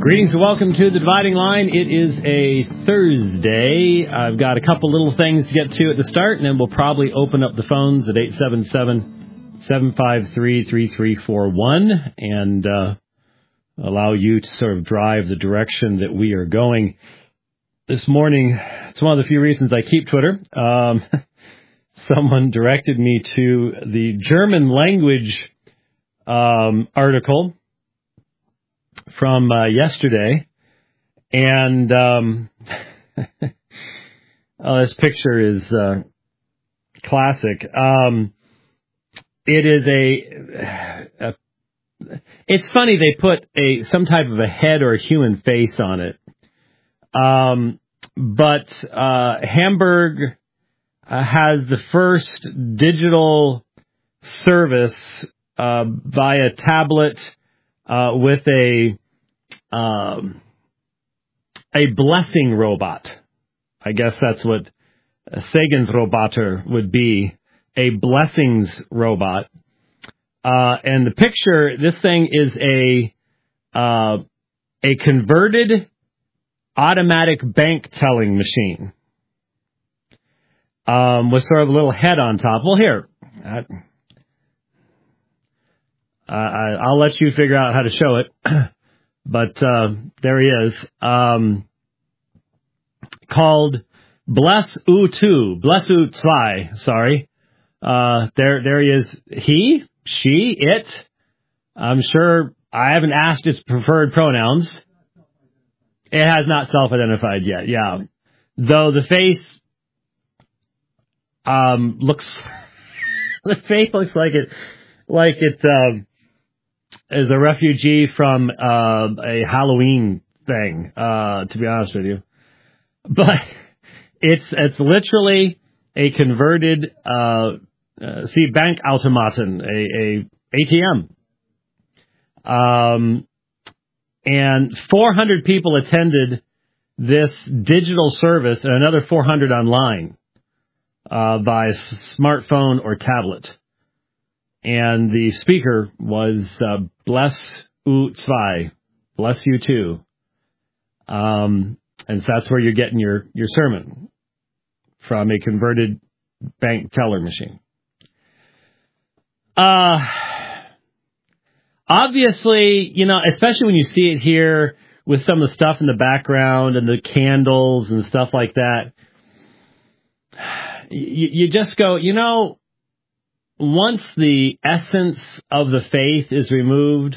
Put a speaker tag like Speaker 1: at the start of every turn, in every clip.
Speaker 1: Greetings and welcome to The Dividing Line. It is a Thursday. I've got a couple little things to get to at the start, and then we'll probably open up the phones at 877-753-3341 and allow you to sort of drive the direction that we are going. This morning, it's one of the few reasons I keep Twitter. Someone directed me to the German language article from yesterday, and this picture is classic. It is it's funny they put some type of a head or a human face on it, but Hamburg has the first digital service via tablet with a blessing robot. I guess that's what a Segensroboter would be, a blessings robot. And the picture, this thing is a converted automatic bank telling machine with sort of a little head on top. Well, here, I'll let you figure out how to show it, but there he is, called Bless U2, Bless U2, sorry. There he is, he, she, it. I'm sure I haven't asked its preferred pronouns. It has not self-identified yet, yeah. Though the face looks, the face looks like it is a refugee from a Halloween thing, to be honest with you. But it's literally a converted Bankautomaten, a ATM. And 400 people attended this digital service and another 400 online by smartphone or tablet. And the speaker was Bless U2, bless you too. And so that's where you're getting your sermon, from a converted bank teller machine. Obviously, you know, especially when you see it here with some of the stuff in the background and the candles and stuff like that, you just go, you know, once the essence of the faith is removed,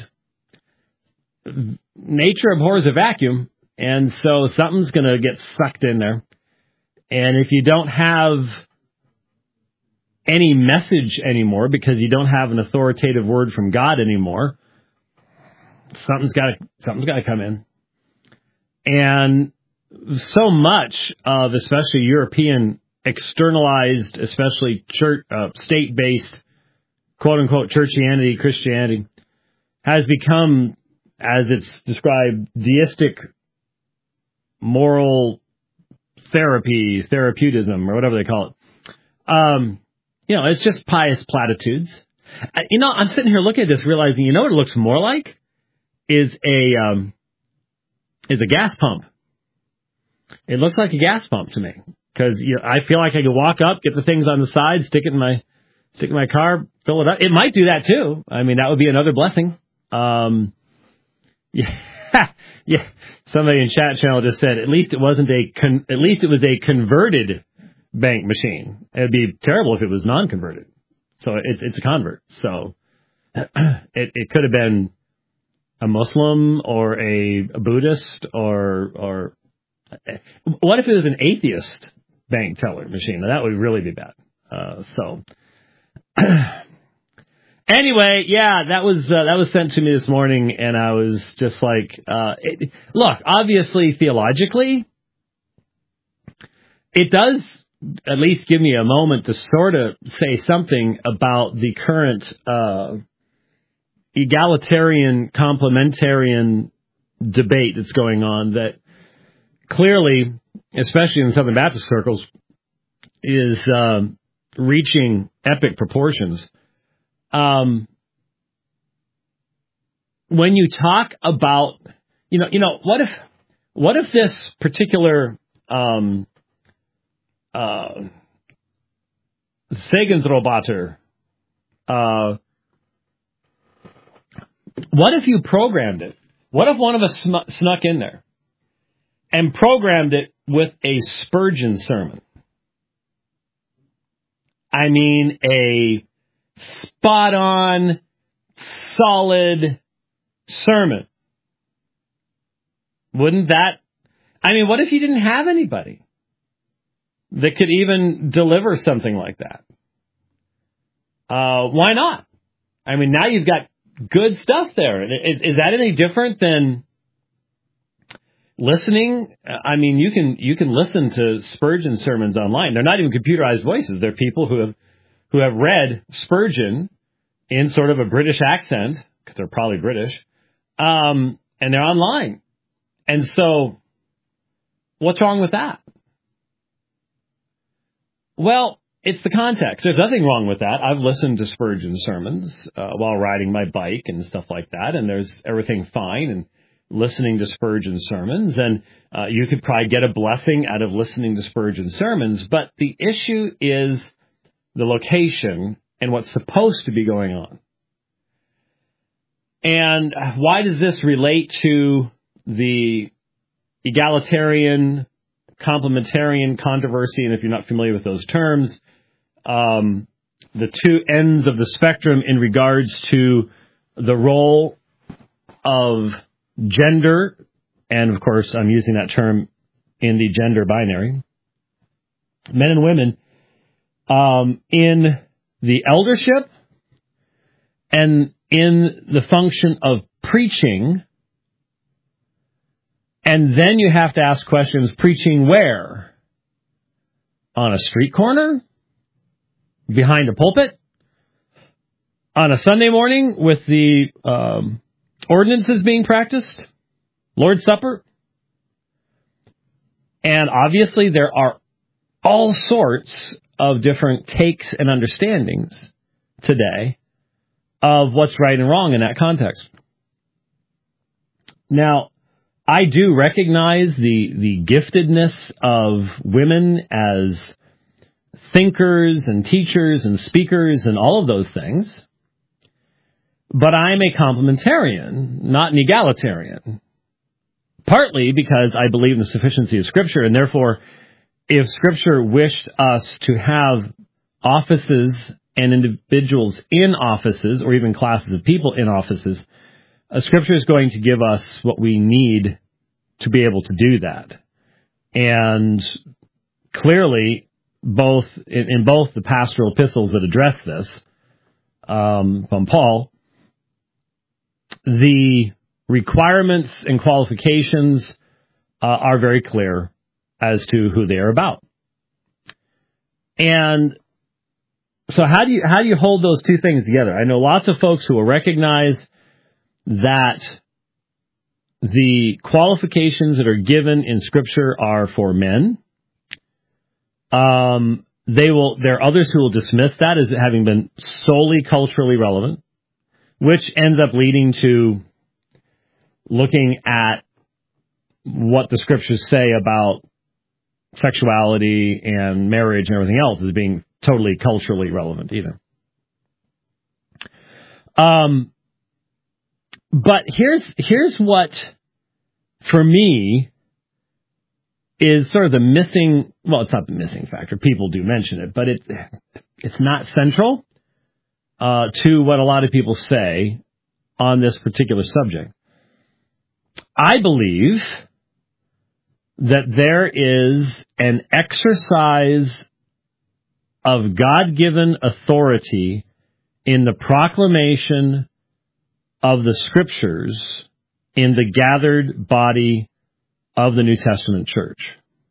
Speaker 1: nature abhors a vacuum, and so something's going to get sucked in there. And if you don't have any message anymore because you don't have an authoritative word from God anymore, something's got to come in. And so much of especially European externalized, especially church, state-based, quote-unquote, churchianity, Christianity, has become, as it's described, deistic moral therapeutism, or whatever they call it. You know, it's just pious platitudes. You know, I'm sitting here looking at this, realizing, you know what it looks more like? Is a gas pump. It looks like a gas pump to me. Because I feel like I could walk up, get the things on the side, stick it in my car, fill it up. It might do that too. I mean, that would be another blessing. Yeah. Somebody in chat channel just said at least it was a converted bank machine. It'd be terrible if it was non-converted. So it's a convert. So it could have been a Muslim or a Buddhist or what if it was an atheist bank teller machine? Now, that would really be bad. Anyway, yeah, that was sent to me this morning, and I was just like, look, obviously theologically, it does at least give me a moment to sort of say something about the current egalitarian, complementarian debate that's going on that clearly, especially in Southern Baptist circles, is reaching epic proportions. When you talk about what if this particular Segensroboter, what if you programmed it? What if one of us snuck in there and programmed it with a Spurgeon sermon? I mean, a spot-on, solid sermon. Wouldn't that... I mean, what if you didn't have anybody that could even deliver something like that? Why not? I mean, now you've got good stuff there. Is that any different than listening? I mean, you can listen to Spurgeon sermons online. They're not even computerized voices. They're people who have read Spurgeon in sort of a British accent, because they're probably British, and they're online. And so, what's wrong with that? Well, it's the context. There's nothing wrong with that. I've listened to Spurgeon sermons while riding my bike and stuff like that, and there's everything fine and listening to Spurgeon sermons, and you could probably get a blessing out of listening to Spurgeon sermons, but the issue is the location and what's supposed to be going on. And why does this relate to the egalitarian, complementarian controversy? And if you're not familiar with those terms, the two ends of the spectrum in regards to the role of gender, and of course I'm using that term in the gender binary, men and women, in the eldership and in the function of preaching. And then you have to ask questions, preaching where? On a street corner? Behind a pulpit? On a Sunday morning with the ordinances being practiced? Lord's Supper? And obviously there are all sorts of different takes and understandings today of what's right and wrong in that context. Now, I do recognize the giftedness of women as thinkers and teachers and speakers and all of those things, but I'm a complementarian, not an egalitarian, partly because I believe in the sufficiency of Scripture, and therefore, if Scripture wished us to have offices and individuals in offices, or even classes of people in offices, Scripture is going to give us what we need to be able to do that. And clearly, in both the pastoral epistles that address this, from Paul, the requirements and qualifications are very clear as to who they are about. And so how do you hold those two things together? I know lots of folks who will recognize that the qualifications that are given in Scripture are for men. There are others who will dismiss that as having been solely culturally relevant, which ends up leading to looking at what the Scriptures say about sexuality and marriage and everything else as being totally culturally relevant either. But here's what, for me, is sort of the missing, well, it's not the missing factor. People do mention it, but it's not central to what a lot of people say on this particular subject. I believe that there is an exercise of God-given authority in the proclamation of the Scriptures in the gathered body of the New Testament church.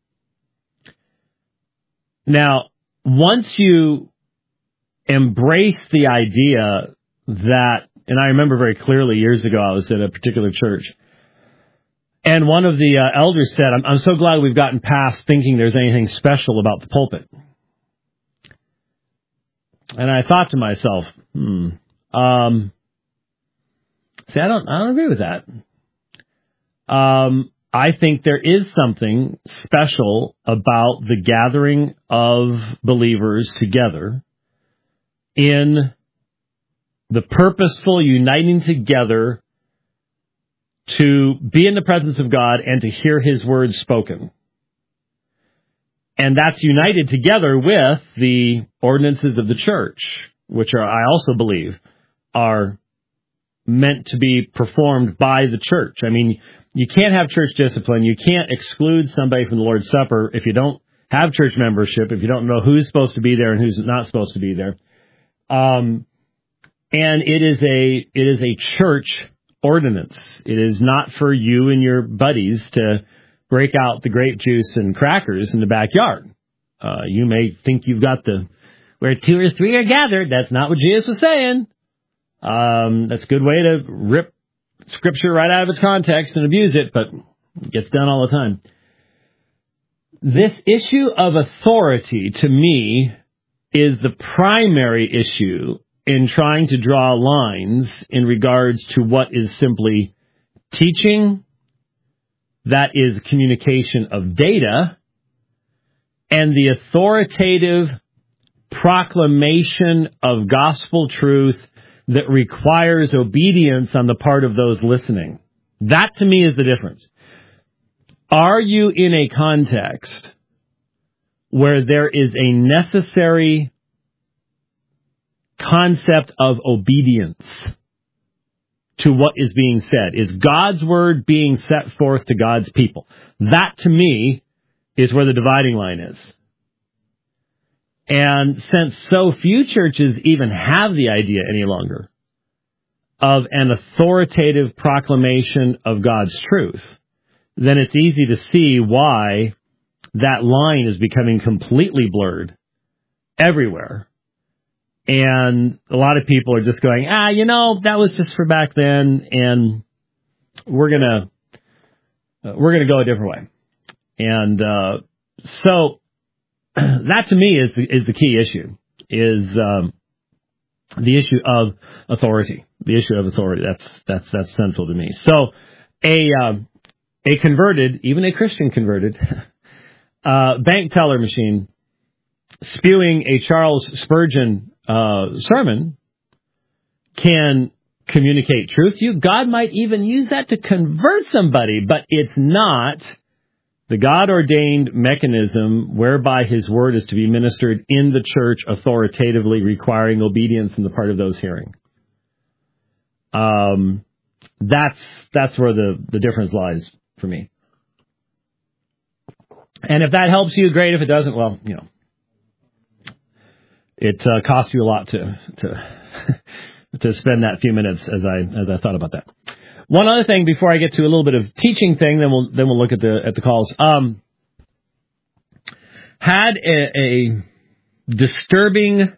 Speaker 1: Now, once you embrace the idea that, and I remember very clearly years ago I was at a particular church, and one of the elders said, I'm so glad we've gotten past thinking there's anything special about the pulpit. And I thought to myself, see, I don't agree with that. I think there is something special about the gathering of believers together in the purposeful uniting together to be in the presence of God and to hear His words spoken. And that's united together with the ordinances of the church, which are, I also believe, are meant to be performed by the church. I mean, you can't have church discipline. You can't exclude somebody from the Lord's Supper if you don't have church membership, if you don't know who's supposed to be there and who's not supposed to be there. And it is a church ordinance. It is not for you and your buddies to break out the grape juice and crackers in the backyard. You may think you've got where 2 or 3 are gathered. That's not what Jesus was saying. That's a good way to rip Scripture right out of its context and abuse it, but it gets done all the time. This issue of authority, to me, is the primary issue in trying to draw lines in regards to what is simply teaching, that is communication of data, and the authoritative proclamation of gospel truth that requires obedience on the part of those listening. That, to me, is the difference. Are you in a context where there is a necessary concept of obedience to what is being said? Is God's word being set forth to God's people? That, to me, is where the dividing line is. And since so few churches even have the idea any longer of an authoritative proclamation of God's truth, then it's easy to see why that line is becoming completely blurred everywhere. And a lot of people are just going, that was just for back then, and we're gonna go a different way. And so that, to me, is the key issue, is the issue of authority. The issue of authority, that's central to me. So a converted, even a Christian converted, bank teller machine spewing a Charles Spurgeon sermon can communicate truth to you. God might even use that to convert somebody, but it's not the God-ordained mechanism whereby His word is to be ministered in the church authoritatively, requiring obedience on the part of those hearing. That's where the difference lies for me. And if that helps you, great. If it doesn't, well, it cost you a lot to spend that few minutes as I thought about that. One other thing before I get to a little bit of teaching thing, then we'll look at the calls. Had a disturbing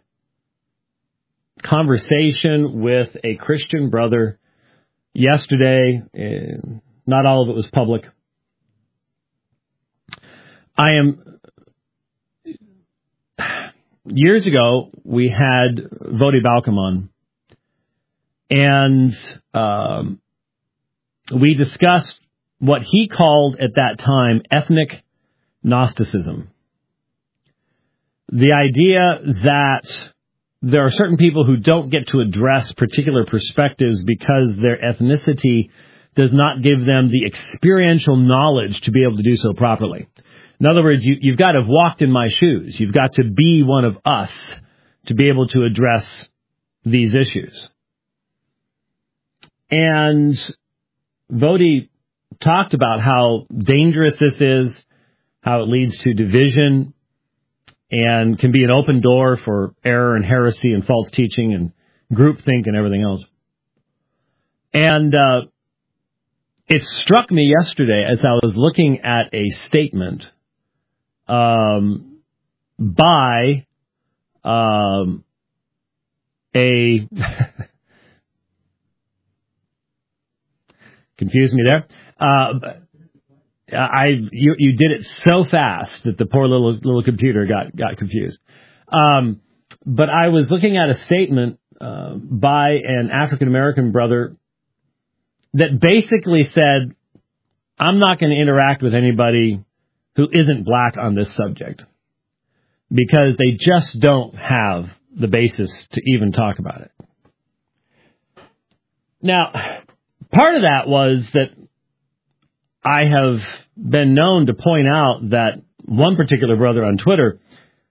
Speaker 1: conversation with a Christian brother yesterday. Not all of it was public. Years ago, we had Vodi Balcom on, and we discussed what he called at that time ethnic Gnosticism. The idea that there are certain people who don't get to address particular perspectives because their ethnicity does not give them the experiential knowledge to be able to do so properly. In other words, you've got to have walked in my shoes. You've got to be one of us to be able to address these issues. And Vodi talked about how dangerous this is, how it leads to division, and can be an open door for error and heresy and false teaching and groupthink and everything else. And it struck me yesterday as I was looking at a statement by a confused me there. You did it so fast that the poor little computer got confused. But I was looking at a statement by an African American brother that basically said I'm not going to interact with anybody who isn't black on this subject because they just don't have the basis to even talk about it. Now, part of that was that I have been known to point out that one particular brother on Twitter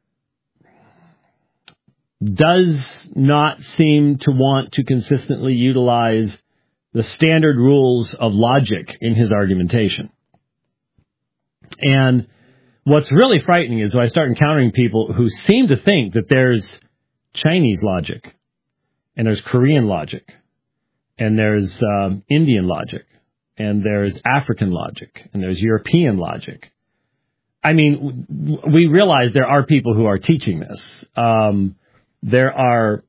Speaker 1: does not seem to want to consistently utilize the standard rules of logic in his argumentation. And what's really frightening is when I start encountering people who seem to think that there's Chinese logic, and there's Korean logic, and there's Indian logic, and there's African logic, and there's European logic. I mean, we realize there are people who are teaching this. There are,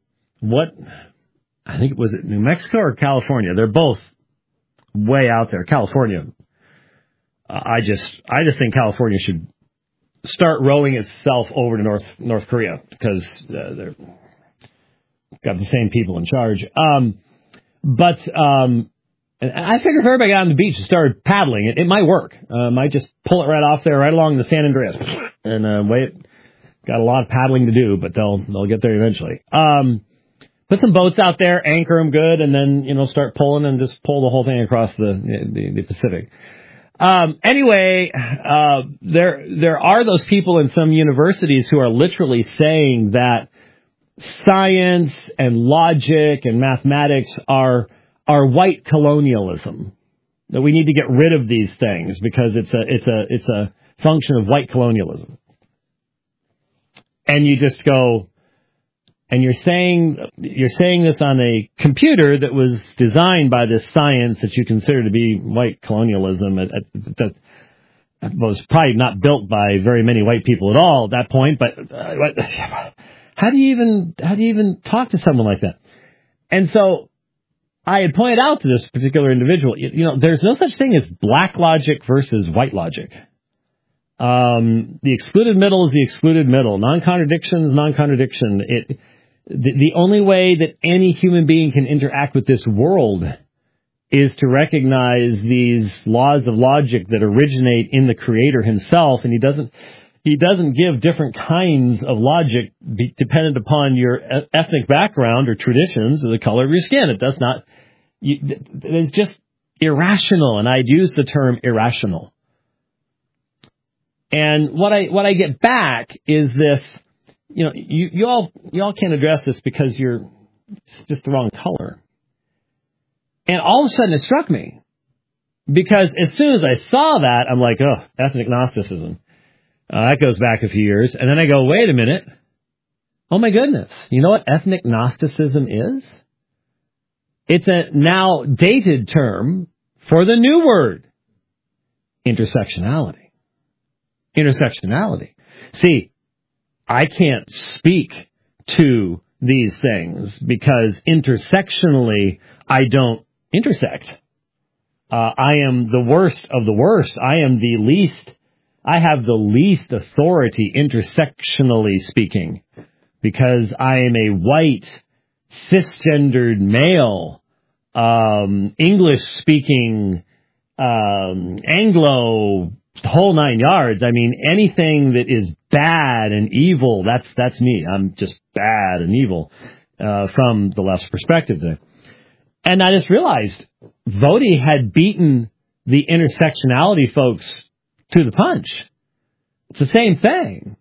Speaker 1: I think, was it New Mexico or California? They're both way out there. California. I just think California should start rowing itself over to North Korea because they're got the same people in charge. But I figure if everybody got on the beach and started paddling, it might work. Might just pull it right off there, right along the San Andreas, and wait. Got a lot of paddling to do, but they'll get there eventually. Put some boats out there, anchor them good, and then start pulling and just pull the whole thing across the Pacific. Anyway, there are those people in some universities who are literally saying that science and logic and mathematics are white colonialism. That we need to get rid of these things because it's a function of white colonialism. And you just go, and you're saying this on a computer that was designed by this science that you consider to be white colonialism. That was probably not built by very many white people at all at that point. But how do you even talk to someone like that? And so I had pointed out to this particular individual, there's no such thing as black logic versus white logic. The excluded middle is the excluded middle. Non-contradiction is non-contradiction. The only way that any human being can interact with this world is to recognize these laws of logic that originate in the Creator himself, and he doesn't give different kinds of logic dependent upon your ethnic background or traditions or the color of your skin. It does not. It's just irrational, and I'd use the term irrational. And what I get back is this, you all can't address this because it's just the wrong color. And all of a sudden it struck me because as soon as I saw that, I'm like, oh, ethnic Gnosticism. That goes back a few years. And then I go, wait a minute. Oh my goodness. You know what ethnic Gnosticism is? It's a now dated term for the new word, intersectionality. Intersectionality. See, I can't speak to these things because intersectionally I don't intersect. I am the worst of the worst. I have the least authority intersectionally speaking because I am a white, cisgendered male, English-speaking, Anglo, the whole 9 yards. I mean, anything that is bad and evil, that's me. I'm just bad and evil from the left's perspective there. And I just realized Voddie had beaten the intersectionality folks to the punch. It's the same thing.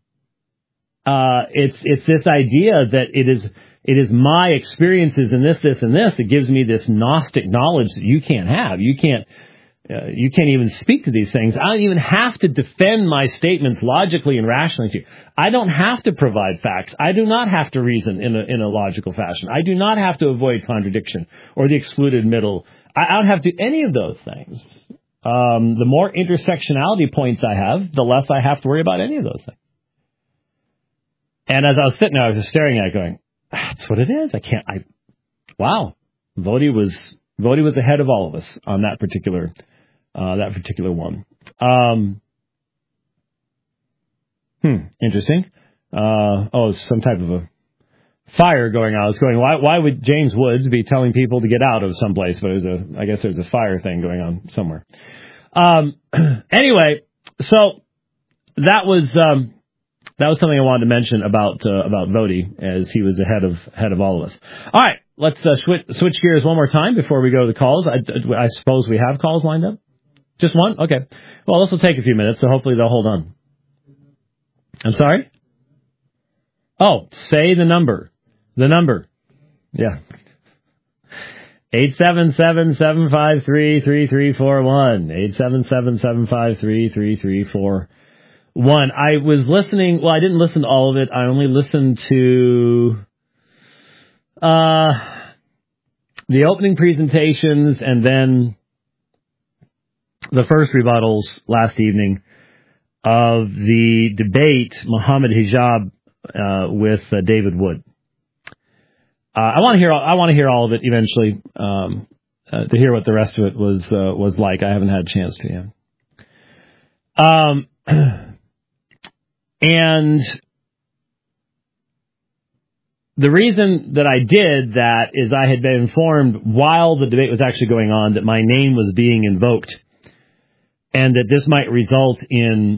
Speaker 1: It's this idea that it is my experiences in this, and this that gives me this Gnostic knowledge that you can't have. You can't even speak to these things. I don't even have to defend my statements logically and rationally to you. I don't have to provide facts. I do not have to reason in a logical fashion. I do not have to avoid contradiction or the excluded middle. I don't have to do any of those things. The more intersectionality points I have, the less I have to worry about any of those things. And as I was sitting there, I was just staring at it going, that's what it is. Wow. Voddie was ahead of all of us on that particular one. Interesting. Some type of a fire going on. I was going, why would James Woods be telling people to get out of someplace? But I guess there's a fire thing going on somewhere. Anyway, so that was something I wanted to mention about Vodi, as he was ahead of all of us. All right, let's switch gears one more time before we go to the calls. I suppose we have calls lined up. Just one? Okay. Well, this will take a few minutes, so hopefully they'll hold on. I'm sorry? Oh, say the number. The number. Yeah. 877-753-3341. 877-753-3341. I was listening. Well, I didn't listen to all of it. I only listened to the opening presentations and then the first rebuttals last evening of the debate, Muhammad Hijab with David Wood. I want to hear all of it eventually, to hear what the rest of it was like. I haven't had a chance to yet. And the reason that I did that is I had been informed while the debate was actually going on that my name was being invoked, and that this might result in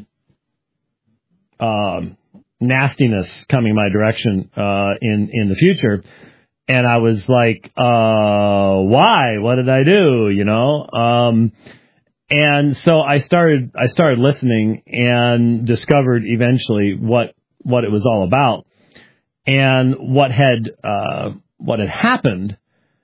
Speaker 1: nastiness coming my direction in the future. And I was like, why? What did I do? You know? And so I started listening and discovered eventually what it was all about and what had happened.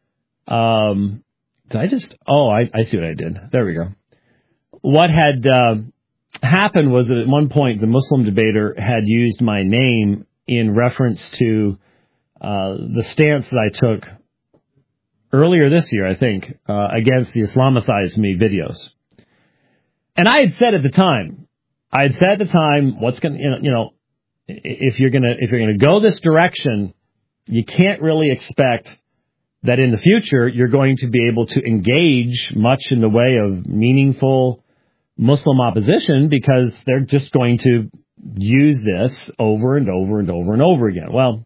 Speaker 1: Did I just? Oh, I see what I did. There we go. What had happened was that at one point the Muslim debater had used my name in reference to the stance that I took earlier this year, I think, against the Islamicize Me videos. And I had said at the time, what's going to, if you're going to go this direction, you can't really expect that in the future you're going to be able to engage much in the way of meaningful Muslim opposition, because they're just going to use this over and over and over and over again. Well,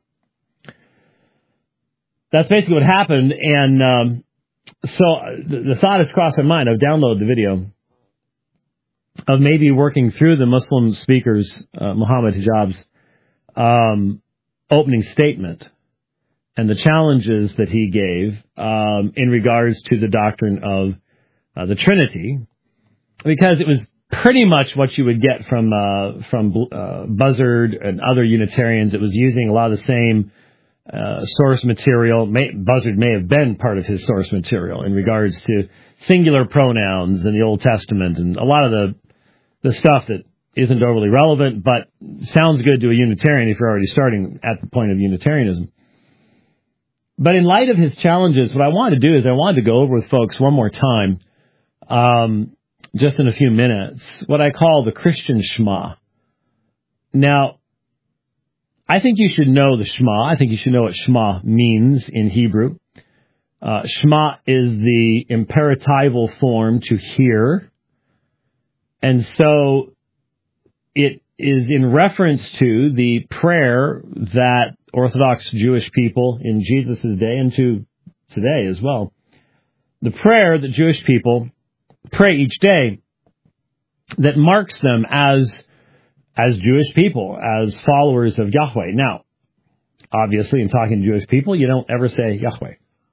Speaker 1: that's basically what happened, and so the thought has crossed my mind. I've downloaded the video of maybe working through the Muslim speaker's, Muhammad Hijab's, opening statement and the challenges that he gave in regards to the doctrine of the Trinity, because it was pretty much what you would get from Buzzard and other Unitarians. It was using a lot of the same source material. Buzzard may have been part of his source material in regards to singular pronouns in the Old Testament and a lot of the stuff that isn't overly relevant, but sounds good to a Unitarian if you're already starting at the point of Unitarianism. But in light of his challenges, what I wanted to do is I wanted to go over with folks one more time, just in a few minutes, what I call the Christian Shema. Now, I think you should know the Shema. I think you should know what Shema means in Hebrew. Shema is the imperatival form to hear. And so it is in reference to the prayer that Orthodox Jewish people in Jesus' day and to today as well, the prayer that Jewish people pray each day that marks them as Jewish people, as followers of Yahweh. Now, obviously, in talking to Jewish people, you don't ever say Yahweh.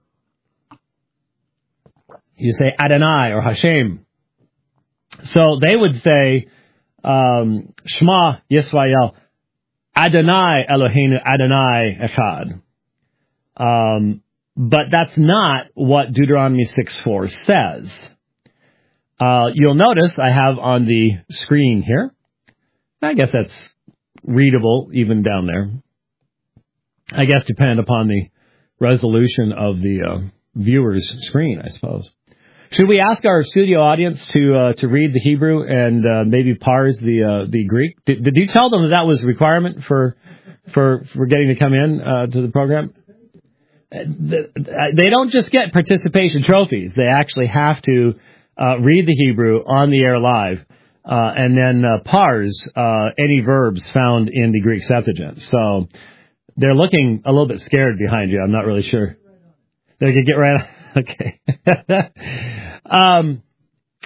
Speaker 1: You say Adonai or Hashem. So they would say, Shema Yisrael, Adonai Eloheinu, Adonai Echad. But that's not what Deuteronomy 6:4 says. You'll notice I have on the screen here, I guess that's readable even down there. I guess depending upon the resolution of the viewer's screen, I suppose. Should we ask our studio audience to read the Hebrew and maybe parse the Greek? Did you tell them that was a requirement for getting to come in to the program? They don't just get participation trophies. They actually have to read the Hebrew on the air live and then parse any verbs found in the Greek Septuagint. So they're looking a little bit scared behind you. I'm not really sure. They could get right on. Okay.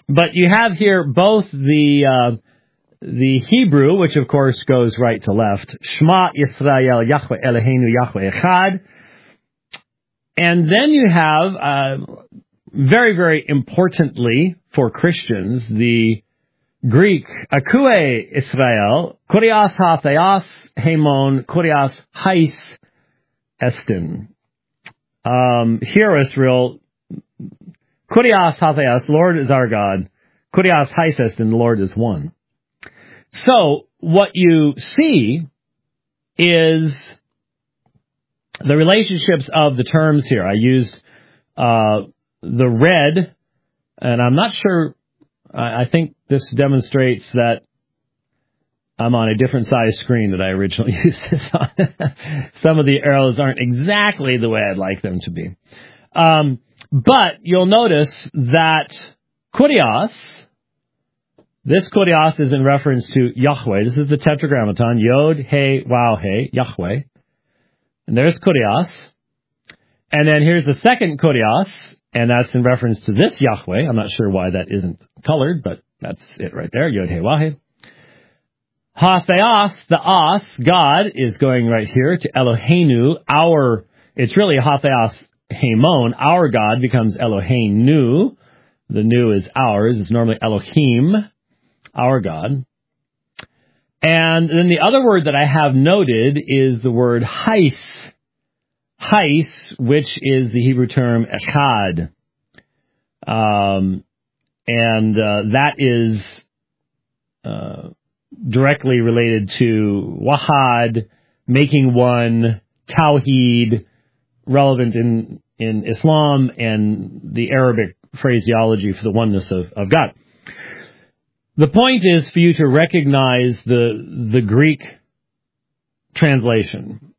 Speaker 1: But you have here both the Hebrew, which of course goes right to left, Shema Yisrael Yahweh Eloheinu Yahweh Echad. And then you have, very, very importantly for Christians, the Greek, Akue Israel, Kurias HaTheas Hemon, Kurias Hais Estin. Hear Israel, Kurias HaTheas, Lord is our God, Kurias Hais Estin, the Lord is one. So, what you see is the relationships of the terms here. I used the red, and I'm not sure, I think this demonstrates that I'm on a different size screen that I originally used this on. Some of the arrows aren't exactly the way I'd like them to be. But you'll notice that Kurios, this Kurios is in reference to Yahweh. This is the Tetragrammaton, Yod, He, Waw, He, Yahweh. And there's Kurios. And then here's the second Kurios, and that's in reference to this Yahweh. I'm not sure why that isn't colored, but that's it right there, Yod, He, Waw, He. Ha-theos, the As, God, is going right here to Eloheinu, it's really Ha-theos Hemon, our God becomes Eloheinu. The new is ours, it's normally Elohim, our God. And then the other word that I have noted is the word Hais. Hais, which is the Hebrew term Echad. That is directly related to Wahad, making one, Tawheed, relevant in Islam and the Arabic phraseology for the oneness of God. The point is for you to recognize the Greek translation.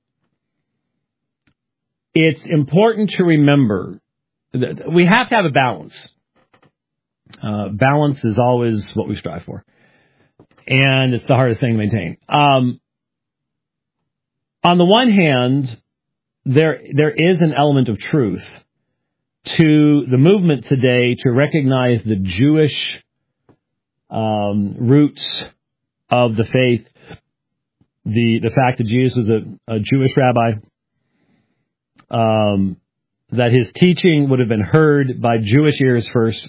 Speaker 1: It's important to remember that we have to have a balance. Balance is always what we strive for. And it's the hardest thing to maintain. On the one hand, there is an element of truth to the movement today to recognize the Jewish roots of the faith, the fact that Jesus was a Jewish rabbi, that his teaching would have been heard by Jewish ears first,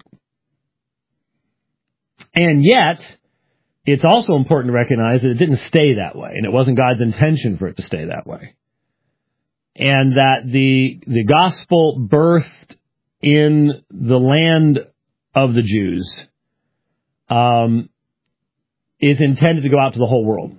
Speaker 1: and yet it's also important to recognize that it didn't stay that way, and it wasn't God's intention for it to stay that way, and that the gospel birthed in the land of the Jews is intended to go out to the whole world.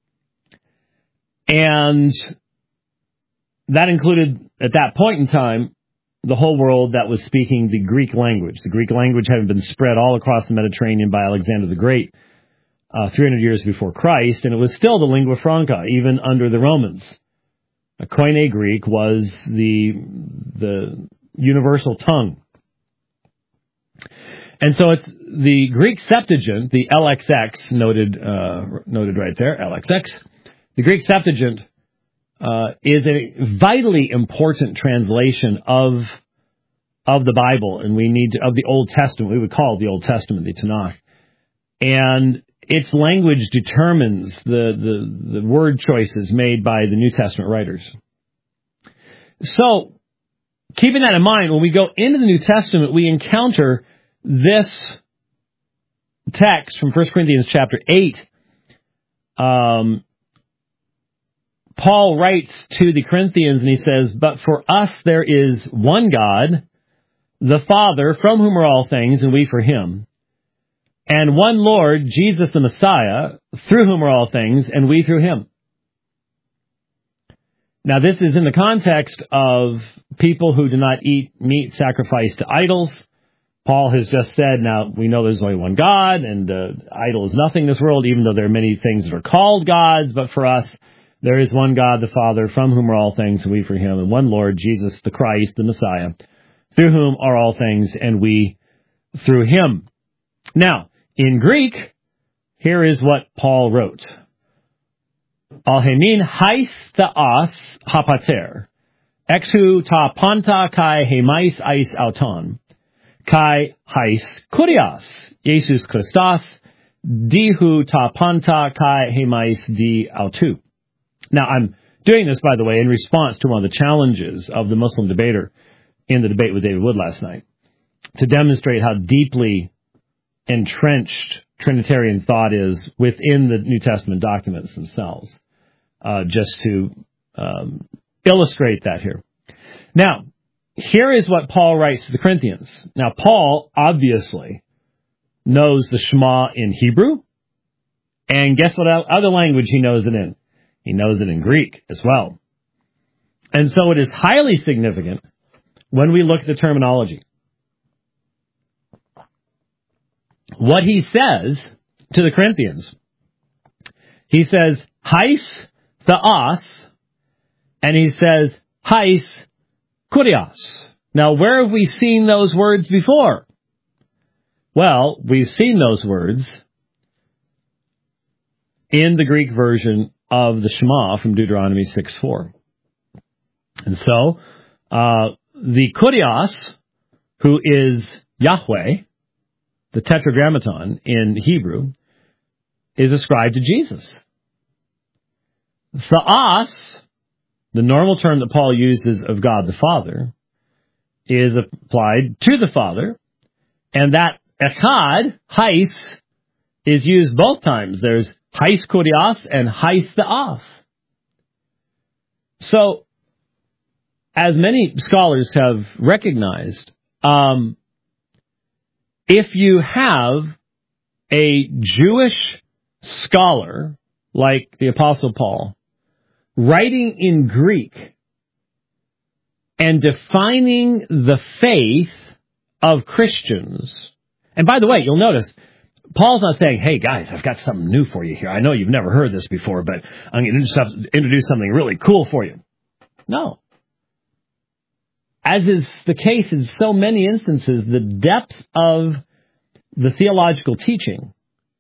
Speaker 1: And that included, at that point in time, the whole world that was speaking the Greek language. The Greek language having been spread all across the Mediterranean by Alexander the Great 300 years before Christ, and it was still the lingua franca, even under the Romans. Koine Greek was the universal tongue. And so it's the Greek Septuagint, the LXX, noted right there, LXX. The Greek Septuagint is a vitally important translation of the Bible, and of the Old Testament. We would call it the Old Testament, the Tanakh. And its language determines the word choices made by the New Testament writers. So, keeping that in mind, when we go into the New Testament, we encounter this text from 1 Corinthians chapter 8. Paul writes to the Corinthians and he says, "But for us there is one God, the Father, from whom are all things, and we for him. And one Lord, Jesus the Messiah, through whom are all things, and we through him." Now this is in the context of people who do not eat meat sacrificed to idols. Paul has just said, now we know there's only one God, and idol is nothing in this world, even though there are many things that are called gods, but for us, there is one God, the Father, from whom are all things, and we for him, and one Lord, Jesus the Christ, the Messiah, through whom are all things, and we through him. Now, in Greek, here is what Paul wrote. Alhemin hais theos hapater, exhu ta panta kai hemais ais auton, kai hais kurias, Jesus Christos, dihu ta panta kai hemais di autu. Now, I'm doing this, by the way, in response to one of the challenges of the Muslim debater in the debate with David Wood last night, to demonstrate how deeply entrenched Trinitarian thought is within the New Testament documents themselves, just to illustrate that here. Now, here is what Paul writes to the Corinthians. Now, Paul obviously knows the Shema in Hebrew, and guess what other language he knows it in? He knows it in Greek as well. And so it is highly significant when we look at the terminology. What he says to the Corinthians, he says, hais theos, and he says, hais kurios. Now, where have we seen those words before? Well, we've seen those words in the Greek version of the Shema from Deuteronomy 6:4. And so, the kurios, who is Yahweh, the tetragrammaton in Hebrew, is ascribed to Jesus. Theos, the normal term that Paul uses of God the Father, is applied to the Father, and that echad, hais, is used both times. There's hais kurios and hais theos. So, as many scholars have recognized, if you have a Jewish scholar like the Apostle Paul writing in Greek and defining the faith of Christians, and by the way, you'll notice, Paul's not saying, hey guys, I've got something new for you here. I know you've never heard this before, but I'm going to introduce something really cool for you. No. As is the case in so many instances, the depth of the theological teaching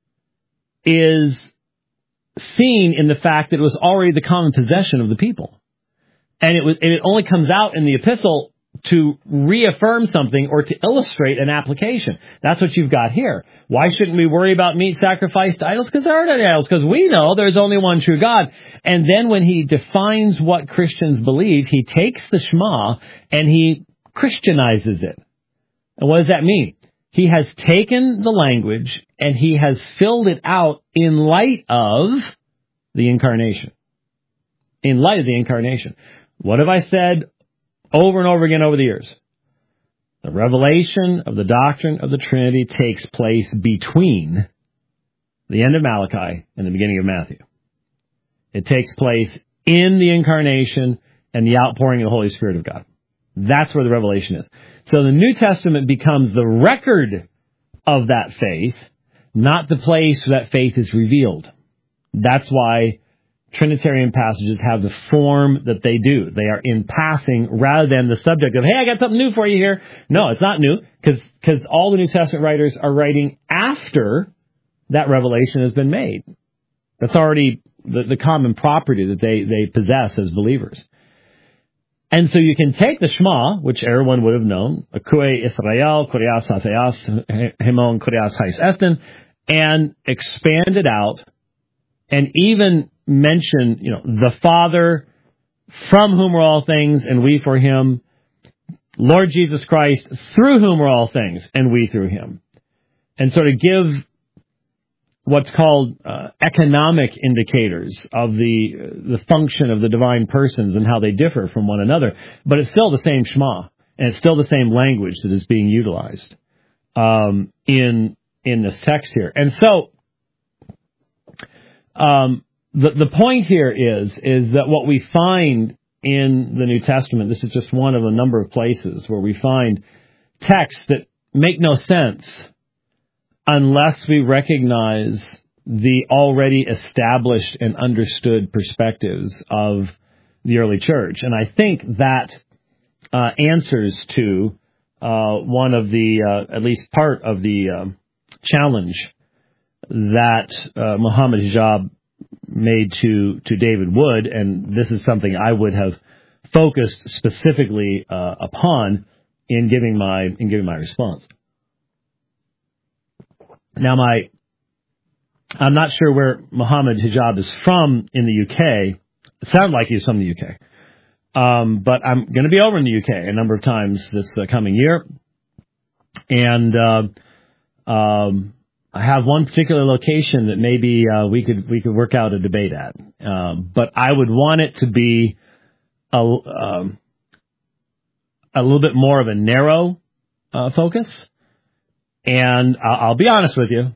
Speaker 1: is seen in the fact that it was already the common possession of the people. And it only comes out in the epistle to reaffirm something or to illustrate an application. That's what you've got here. Why shouldn't we worry about meat sacrificed to idols? Because there aren't any idols. Because we know there's only one true God. And then when he defines what Christians believe, he takes the Shema and he Christianizes it. And what does that mean? He has taken the language and he has filled it out in light of the incarnation. In light of the incarnation. What have I said over and over again over the years? The revelation of the doctrine of the Trinity takes place between the end of Malachi and the beginning of Matthew. It takes place in the incarnation and the outpouring of the Holy Spirit of God. That's where the revelation is. So the New Testament becomes the record of that faith, not the place where that faith is revealed. That's why Trinitarian passages have the form that they do. They are in passing rather than the subject of, hey, I got something new for you here. No, it's not new because all the New Testament writers are writing after that revelation has been made. That's already the common property that they possess as believers. And so you can take the Shema, which everyone would have known, Akue Israel, Kurias Hatheas, Hemon Kurias Hais Esten, and expand it out and even mention, the Father, from whom are all things, and we for him, Lord Jesus Christ, through whom are all things, and we through him. And sort of give what's called economic indicators of the function of the divine persons and how they differ from one another. But it's still the same Shema, and it's still the same language that is being utilized in this text here. And so the point here is that what we find in the New Testament, this is just one of a number of places where we find texts that make no sense unless we recognize the already established and understood perspectives of the early church. And I think that answers to one of the, at least part of the challenge that Muhammad Hijab made to David Wood, and this is something I would have focused specifically upon in giving my response. Now, I'm not sure where Muhammad Hijab is from in the UK. It sounded like he's from the UK. But I'm going to be over in the UK a number of times this coming year. And I have one particular location that maybe we could work out a debate at. But I would want it to be a little bit more of a narrow focus. And I'll be honest with you.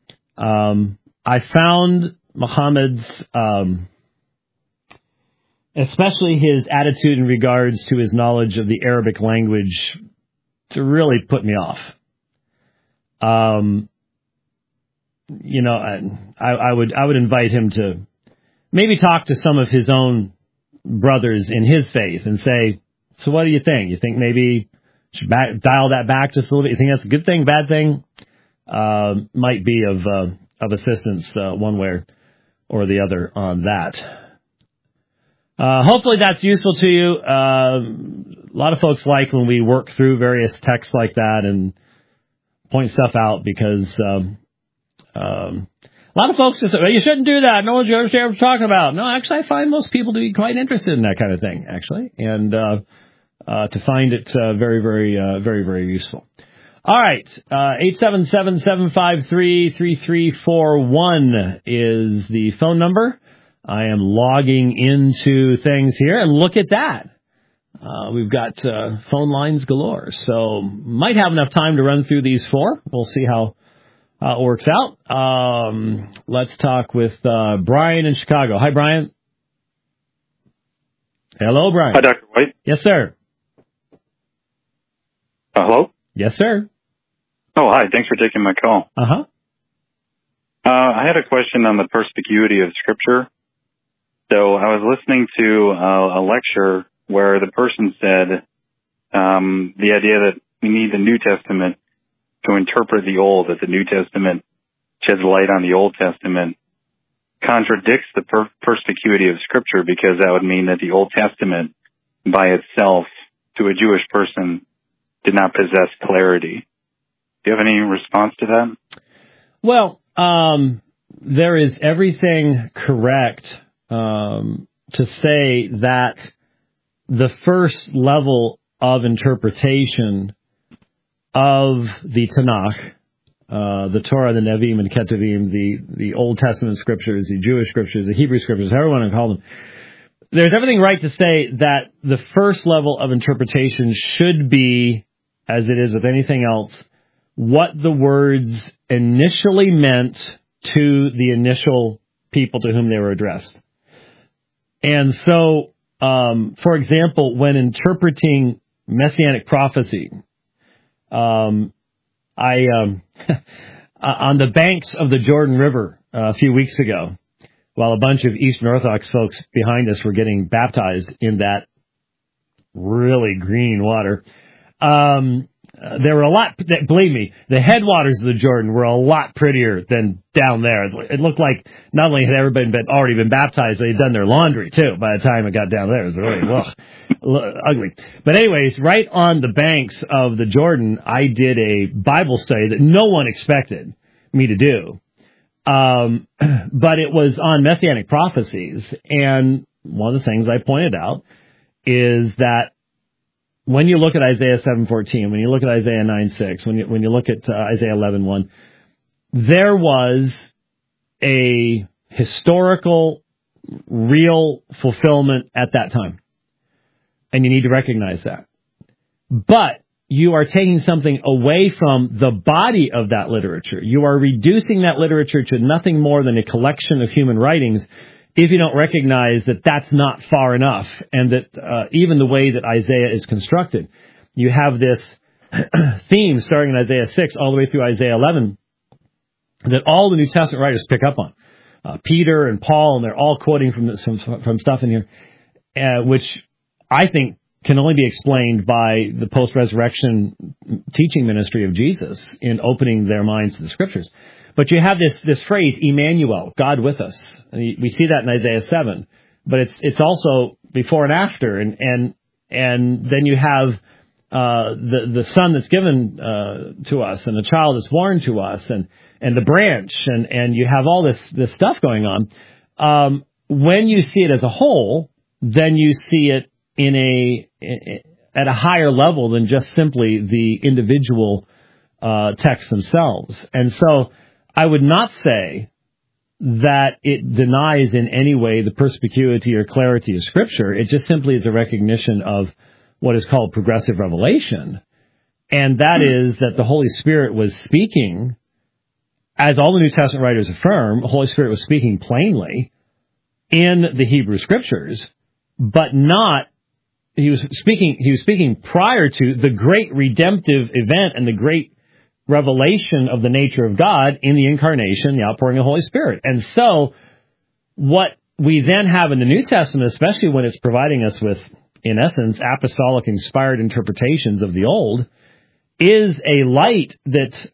Speaker 1: I found Muhammad's, especially his attitude in regards to his knowledge of the Arabic language, to really put me off. You know, I would invite him to maybe talk to some of his own brothers in his faith and say, so what do you think? You think maybe should dial that back just a little bit? You think that's a good thing, bad thing? Might be of assistance one way or the other on that. Hopefully that's useful to you. A lot of folks like when we work through various texts like that and point stuff out because a lot of folks just say, well, you shouldn't do that. No one's understand what we're talking about. No, actually, I find most people to be quite interested in that kind of thing, actually, and to find it very, very, very, very useful. All right, 877-753-3341 is the phone number. I am logging into things here, and look at that. We've got phone lines galore, so might have enough time to run through these four. We'll see how it works out. Let's talk with Brian in Chicago. Hi, Brian. Hello, Brian.
Speaker 2: Hi, Dr. White.
Speaker 1: Yes, sir.
Speaker 2: Hello?
Speaker 1: Yes, sir.
Speaker 2: Oh, hi. Thanks for taking my call.
Speaker 1: Uh-huh.
Speaker 2: I had a question on the perspicuity of Scripture. So I was listening to a lecture where the person said the idea that we need the New Testament to interpret the Old, that the New Testament sheds light on the Old Testament, contradicts the perspicuity of Scripture, because that would mean that the Old Testament by itself to a Jewish person did not possess clarity. Do you have any response to that?
Speaker 1: Well, there is everything correct to say that the first level of interpretation of the Tanakh, the Torah, the Nevi'im, and Ketuvim, the Old Testament scriptures, the Jewish scriptures, the Hebrew scriptures, however you want to call them, there's everything right to say that the first level of interpretation should be, as it is with anything else, what the words initially meant to the initial people to whom they were addressed. And so, for example, when interpreting Messianic prophecy, on the banks of the Jordan River a few weeks ago, while a bunch of Eastern Orthodox folks behind us were getting baptized in that really green water, there were a lot, believe me, the headwaters of the Jordan were a lot prettier than down there. It looked like not only had everybody already been baptized, they had done their laundry too by the time it got down there. It was really ugly. But anyways, right on the banks of the Jordan, I did a Bible study that no one expected me to do. But it was on Messianic prophecies. And one of the things I pointed out is that when you look at Isaiah 7:14, when you look at Isaiah 9:6, when you look at Isaiah 11:1, there was a historical, real fulfillment at that time. And you need to recognize that. But you are taking something away from the body of that literature. You are reducing that literature to nothing more than a collection of human writings if you don't recognize that that's not far enough, and that even the way that Isaiah is constructed, you have this theme starting in Isaiah 6 all the way through Isaiah 11 that all the New Testament writers pick up on. Peter and Paul, and they're all quoting from stuff in here, which I think can only be explained by the post-resurrection teaching ministry of Jesus in opening their minds to the Scriptures. But you have this phrase, Emmanuel, God with us. And we see that in Isaiah 7. But it's also before and after. And then you have the son that's given to us, and the child is born to us, and the branch, and you have all this stuff going on. When you see it as a whole, then you see it at a higher level than just simply the individual texts themselves. And so I would not say that it denies in any way the perspicuity or clarity of Scripture. It just simply is a recognition of what is called progressive revelation. And that is that the Holy Spirit was speaking, as all the New Testament writers affirm, the Holy Spirit was speaking plainly in the Hebrew Scriptures, but not, he was speaking prior to the great redemptive event and the great revelation of the nature of God in the incarnation, the outpouring of the Holy Spirit. And so what we then have in the New Testament, especially when it's providing us with, in essence, apostolic inspired interpretations of the Old, is a light that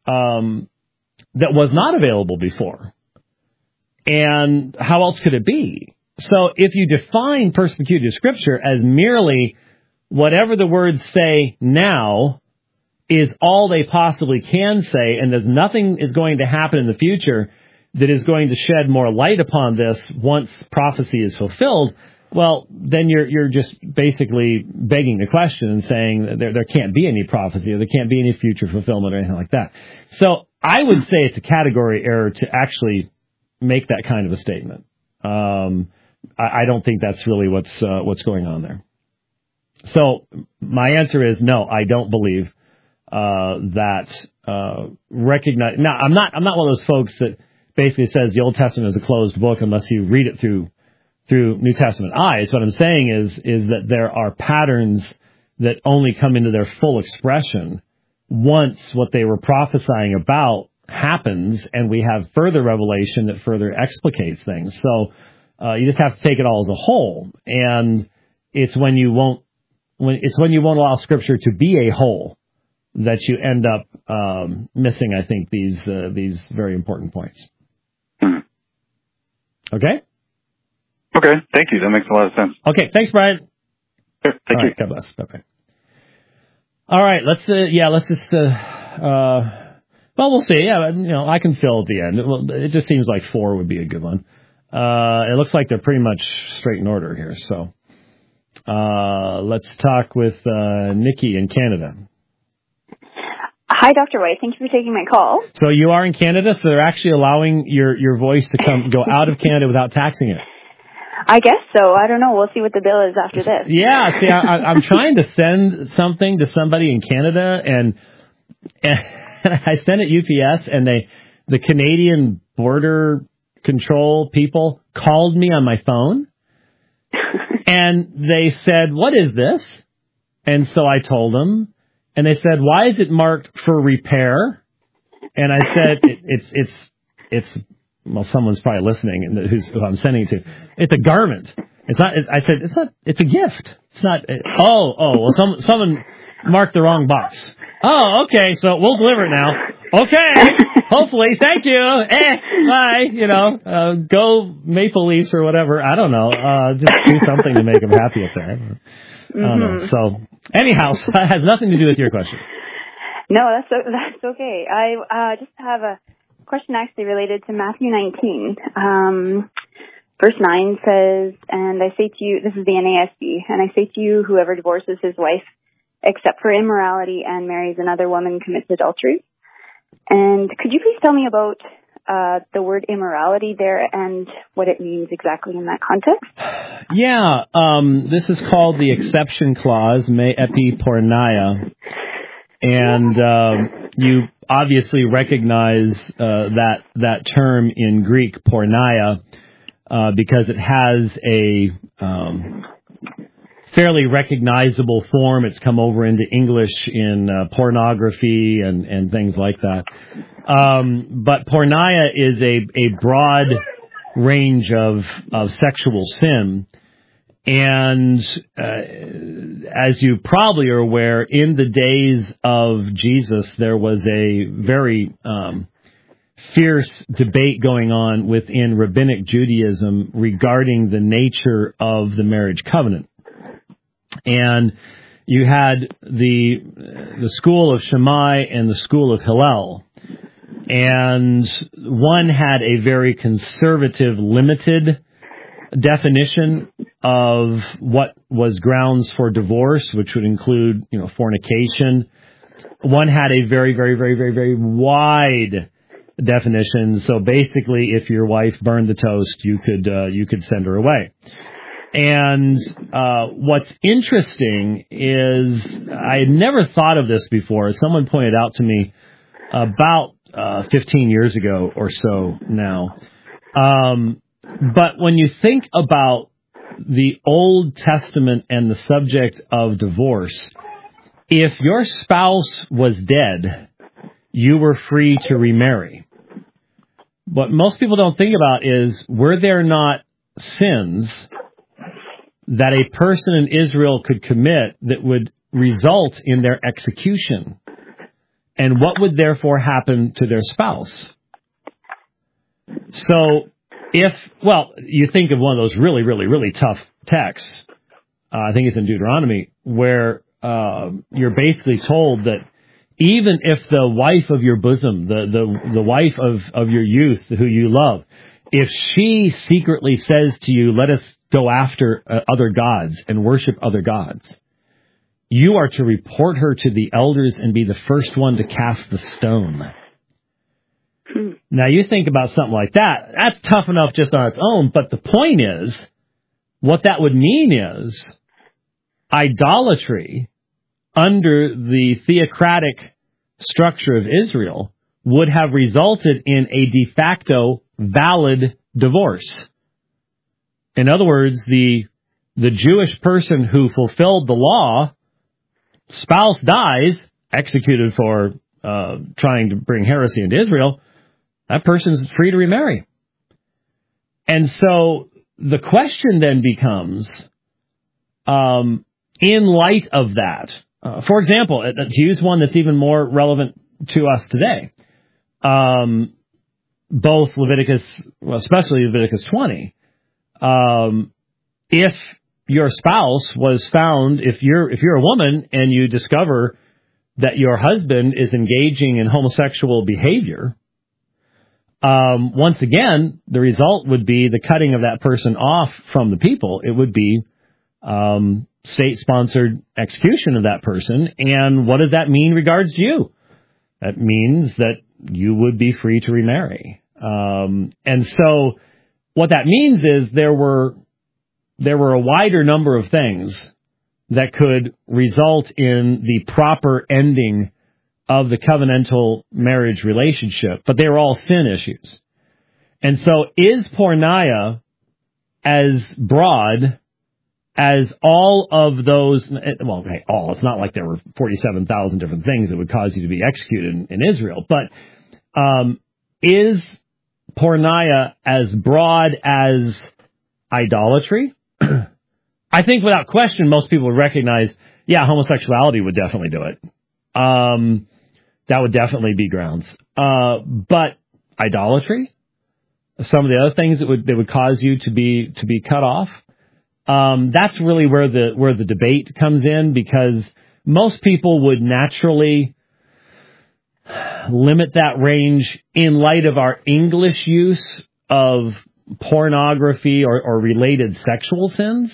Speaker 1: was not available before. And how else could it be? So if you define perspicuity of Scripture as merely whatever the words say now is all they possibly can say, and there's nothing is going to happen in the future that is going to shed more light upon this once prophecy is fulfilled, well, then you're just basically begging the question and saying that there can't be any prophecy or there can't be any future fulfillment or anything like that. So I would say it's a category error to actually make that kind of a statement. I don't think that's really what's going on there. So my answer is no, I don't believe that recognize. Now, I'm not one of those folks that basically says the Old Testament is a closed book unless you read it through New Testament eyes. What I'm saying is that there are patterns that only come into their full expression once what they were prophesying about happens, and we have further revelation that further explicates things. So you just have to take it all as a whole, and it's when you won't allow Scripture to be a whole that you end up missing, I think, these very important points. Okay?
Speaker 2: Okay, thank you. That makes a lot of sense.
Speaker 1: Okay, thanks, Brian.
Speaker 2: Sure, thank you.
Speaker 1: Right, God bless. Bye-bye. All right, let's just, well, we'll see. Yeah, I can fill at the end. It just seems like 4 would be a good one. It looks like they're pretty much straight in order here, so let's talk with Nikki in Canada.
Speaker 3: Hi, Dr. White. Thank you for taking my call.
Speaker 1: So you are in Canada, so they're actually allowing your voice to go out of Canada without taxing it.
Speaker 3: I guess so. I don't know. We'll see what the bill is after this.
Speaker 1: Yeah, see, I'm trying to send something to somebody in Canada, and I sent it UPS, and the Canadian Border Control people called me on my phone, and they said, "What is this?" And so I told them, and they said, "Why is it marked for repair?" And I said, "It's well, someone's probably listening, and who I'm sending it to. It's a garment. It's not." I said, "It's not. It's a gift. It's not." Well, someone marked the wrong box. Oh, okay. So we'll deliver it now. Okay. Hopefully. Thank you. Bye. Go Maple Leafs or whatever. I don't know. Just do something to make them happy up there. I don't know. So anyhow, that has nothing to do with your question.
Speaker 3: No, that's okay. I just have a question actually related to Matthew 19. Verse 9 says, "And I say to you," this is the NASB, "and I say to you, whoever divorces his wife except for immorality and marries another woman commits adultery." And could you please tell me about the word immorality there and what it means exactly in that context?
Speaker 1: Yeah, this is called the exception clause, me epi porneia. And you obviously recognize that term in Greek, porneia, because it has a fairly recognizable form. It's come over into English in pornography and things like that. But porneia is a broad range of sexual sin. And as you probably are aware, in the days of Jesus, there was a very fierce debate going on within Rabbinic Judaism regarding the nature of the marriage covenant. And you had the school of Shammai and the school of Hillel. And one had a very conservative, limited definition of what was grounds for divorce, which would include, fornication. One had a very, very, very, very, very wide definition. So basically, if your wife burned the toast, you could send her away. And what's interesting is I had never thought of this before. Someone pointed out to me about 15 years ago or so now. But when you think about the Old Testament and the subject of divorce, if your spouse was dead, you were free to remarry. What most people don't think about is, were there not sins that a person in Israel could commit that would result in their execution? And what would therefore happen to their spouse? So you think of one of those really, really, really tough texts. I think it's in Deuteronomy, where you're basically told that even if the wife of your bosom, the wife of your youth who you love, if she secretly says to you, let us go after other gods and worship other gods, you are to report her to the elders and be the first one to cast the stone. Now, you think about something like that. That's tough enough just on its own. But the point is, what that would mean is idolatry under the theocratic structure of Israel would have resulted in a de facto valid divorce. In other words, the Jewish person who fulfilled the law, spouse dies, executed for trying to bring heresy into Israel, that person's free to remarry. And so the question then becomes, in light of that, for example, to use one that's even more relevant to us today, both Leviticus, especially Leviticus 20, if your spouse was found, if you're a woman and you discover that your husband is engaging in homosexual behavior, once again, the result would be the cutting of that person off from the people. It would be state-sponsored execution of that person. And what does that mean in regards to you? That means that you would be free to remarry. And so what that means is there were a wider number of things that could result in the proper ending of the covenantal marriage relationship, but they were all sin issues. And so is porneia as broad as all of those, it's not like there were 47,000 different things that would cause you to be executed in Israel, but is porneia as broad as idolatry? I think without question, most people would recognize, homosexuality would definitely do it. That would definitely be grounds. But idolatry, some of the other things that would cause you to be cut off, that's really where the debate comes in, because most people would naturally limit that range in light of our English use of pornography or related sexual sins.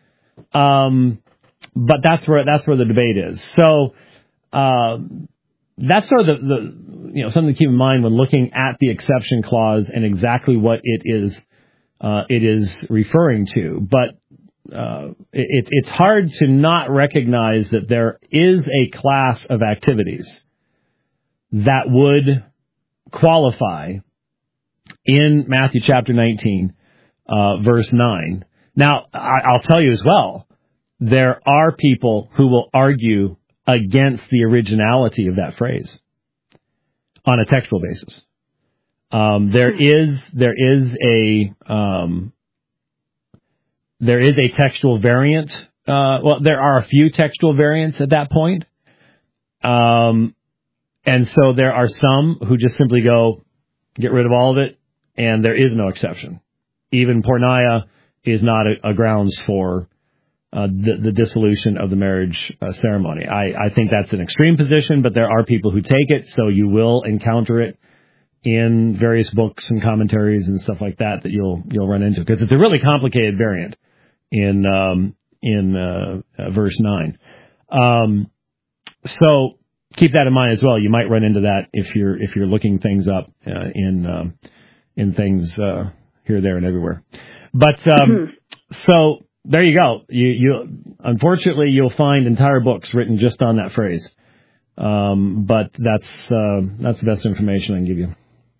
Speaker 1: But that's where the debate is. So, that's sort of the something to keep in mind when looking at the exception clause and exactly what it is referring to. But it's hard to not recognize that there is a class of activities that would qualify in Matthew chapter 19, verse 9. Now, I'll tell you as well, there are people who will argue against the originality of that phrase on a textual basis. There is a textual variant. There are a few textual variants at that point. And so there are some who just simply go, get rid of all of it, and there is no exception. Even porneia is not a grounds for the dissolution of the marriage ceremony. I think that's an extreme position, but there are people who take it, so you will encounter it in various books and commentaries and stuff like that you'll run into, because it's a really complicated variant in verse 9. So keep that in mind as well. You might run into that if you're looking things up in things here, there, and everywhere. But so there you go. You unfortunately you'll find entire books written just on that phrase. But that's the best information I can give you.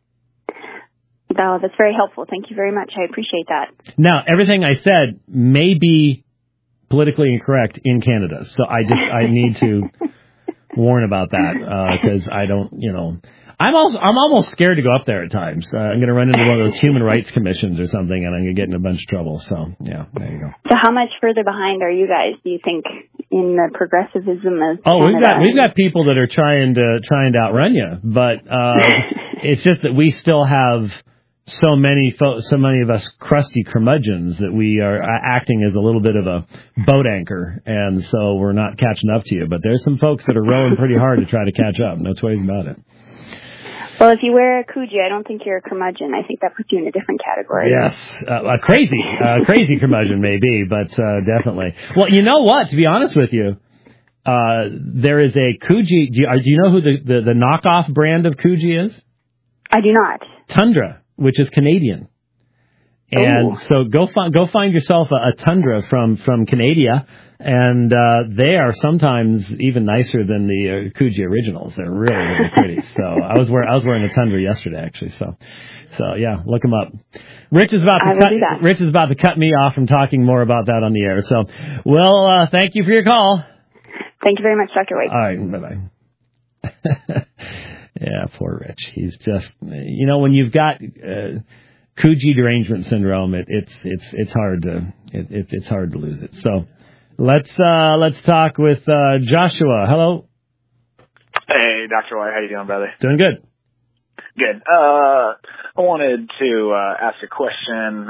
Speaker 3: Oh, that's very helpful. Thank you very much. I appreciate that.
Speaker 1: Now, everything I said may be politically incorrect in Canada, so I need to warn about that, because I don't, I'm almost scared to go up there at times. I'm going to run into one of those human rights commissions or something, and I'm going to get in a bunch of trouble. So, yeah, there you go.
Speaker 3: So how much further behind are you guys, do you think, in the progressivism of Canada?
Speaker 1: We've got people that are trying to outrun you, but it's just that we still have so many of us crusty curmudgeons that we are acting as a little bit of a boat anchor, and so we're not catching up to you. But there's some folks that are rowing pretty hard to try to catch up. No two ways about it.
Speaker 3: Well, if you wear a Coogee, I don't think you're a curmudgeon. I think that puts you in a different category.
Speaker 1: Yes, a crazy curmudgeon maybe, but definitely. Well, you know what? To be honest with you, there is a Coogee. Do you know who the knockoff brand of Coogee is? I
Speaker 3: do not.
Speaker 1: Tundra, which is Canadian. And so go find yourself a Tundra from Canada, and they are sometimes even nicer than the Coogee originals. They're really, really pretty. So I was wearing a Tundra yesterday, actually. So yeah, look them up. Rich is about to cut me off from talking more about that on the air. So, well, thank you for your call.
Speaker 3: Thank you very much, Dr. White.
Speaker 1: All right, bye-bye. Yeah, poor Rich. He's just, when you've got Coogee derangement syndrome, it's hard to lose it. So let's talk with Joshua. Hello.
Speaker 4: Hey, Dr. White. How you doing, brother?
Speaker 1: Doing good.
Speaker 4: Good. I wanted to ask a question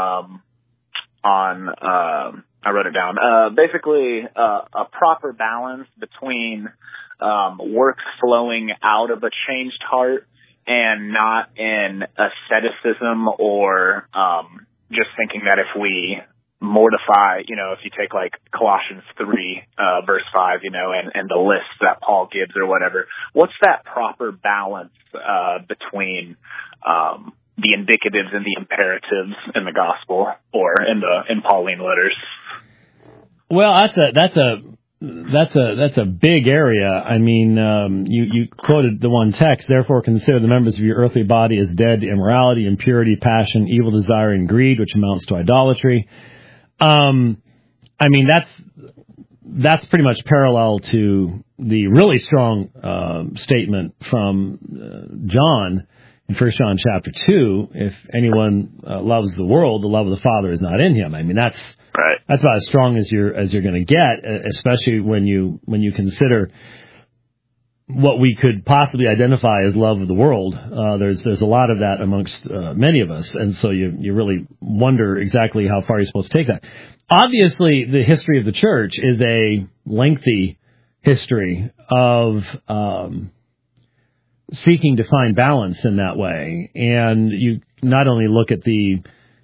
Speaker 4: on. I wrote it down. Basically, a proper balance between work flowing out of a changed heart and not in asceticism or just thinking that if we mortify, if you take like Colossians 3, verse 5, and the list that Paul gives or whatever, what's that proper balance between the indicatives and the imperatives in the gospel or in Pauline letters?
Speaker 1: Well, that's a big area. I mean, you quoted the one text, therefore consider the members of your earthly body as dead to immorality, impurity, passion, evil desire, and greed, which amounts to idolatry. I mean, that's pretty much parallel to the really strong statement from John in 1 John chapter 2. If anyone loves the world, the love of the Father is not in him. I mean, that's
Speaker 4: right.
Speaker 1: That's about as strong as you're going to get, especially when you consider what we could possibly identify as love of the world. There's a lot of that amongst many of us, and so you really wonder exactly how far you're supposed to take that. Obviously, the history of the church is a lengthy history of seeking to find balance in that way, and you not only look at the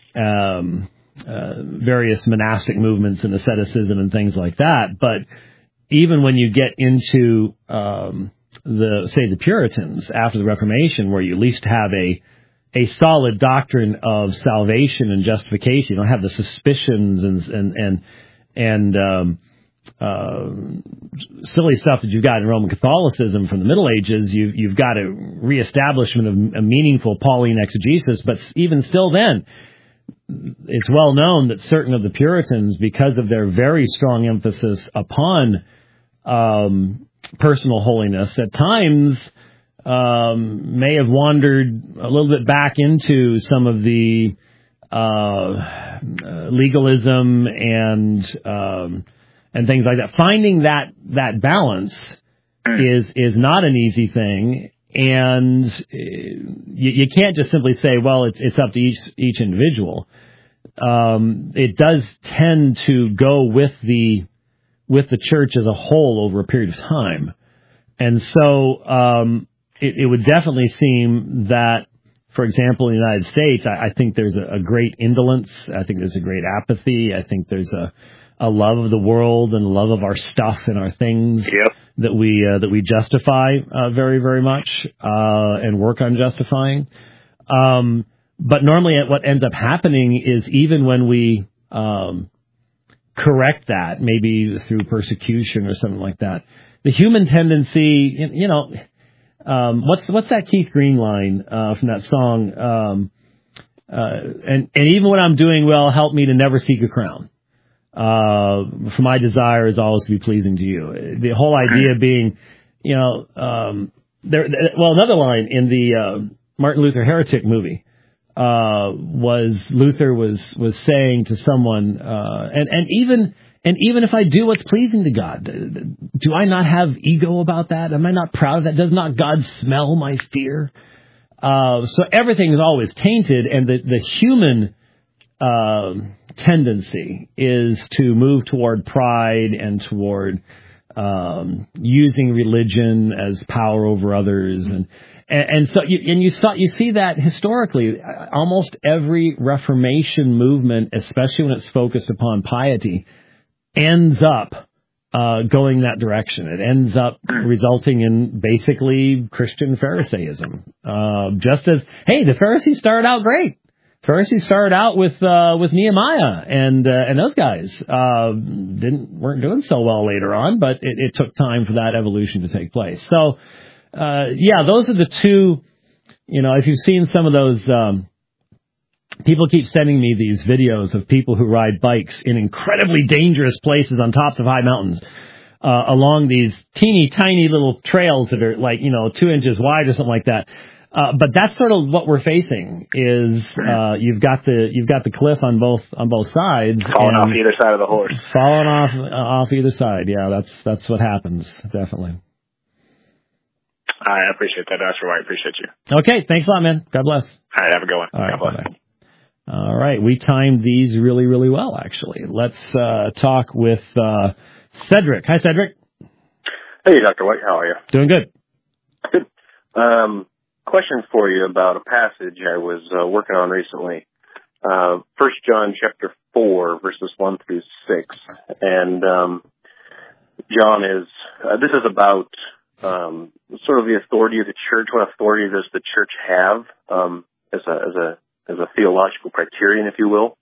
Speaker 1: various monastic movements and asceticism and things like that, but even when you get into the Puritans after the Reformation, where you at least have a solid doctrine of salvation and justification, you don't have the suspicions and silly stuff that you've got in Roman Catholicism from the Middle Ages. You've got a reestablishment of a meaningful Pauline exegesis, but even still then, it's well known that certain of the Puritans, because of their very strong emphasis upon personal holiness, at times may have wandered a little bit back into some of the legalism and things like that. Finding that balance is not an easy thing, and you can't just simply say, well, it's up to each individual. it does tend to go with the church as a whole over a period of time. And so it would definitely seem that, for example, in the United States, I think there's a great indolence. I think there's a great apathy. I think there's a love of the world and love of our stuff and our things that we justify very, very much and work on justifying. But normally what ends up happening is even when we correct that, maybe through persecution or something like that, the human tendency, what's that Keith Green line from that song? And even when I'm doing well, help me to never seek a crown. For my desire is always to be pleasing to you. The whole idea being, another line in the Martin Luther Heretic movie was Luther was saying to someone, and even if I do what's pleasing to God, do I not have ego about that? Am I not proud of that? Does not God smell my fear? So everything is always tainted, and the human tendency is to move toward pride and toward using religion as power over others, and so you see that historically. Almost every Reformation movement, especially when it's focused upon piety, ends up going that direction. It ends up resulting in basically Christian Pharisaism. Just as, hey, the Pharisees started out great. Pharisees started out with Nehemiah and those guys weren't doing so well later on, but it took time for that evolution to take place. So those are the two. If you've seen some of those, people keep sending me these videos of people who ride bikes in incredibly dangerous places on tops of high mountains, along these teeny tiny little trails that are like 2 inches wide or something like that. But that's sort of what we're facing is, you've got the cliff on both sides.
Speaker 4: Falling off either side of the horse.
Speaker 1: Falling off either side. Yeah, that's what happens. Definitely.
Speaker 4: I appreciate that, Dr. White. Appreciate you.
Speaker 1: Okay. Thanks a lot, man. God bless.
Speaker 4: All right. Have a good one.
Speaker 1: All right,
Speaker 4: God bless.
Speaker 1: bye-bye. All right. We timed these really, really well, actually. Let's talk with Cedric. Hi, Cedric.
Speaker 5: Hey, Dr. White. How are you?
Speaker 1: Doing good.
Speaker 5: Good. Question for you about a passage I was working on recently. 1 John chapter 4, verses 1 through 6. And John is, this is about sort of the authority of the church. What authority does the church have as a theological criterion, if you will?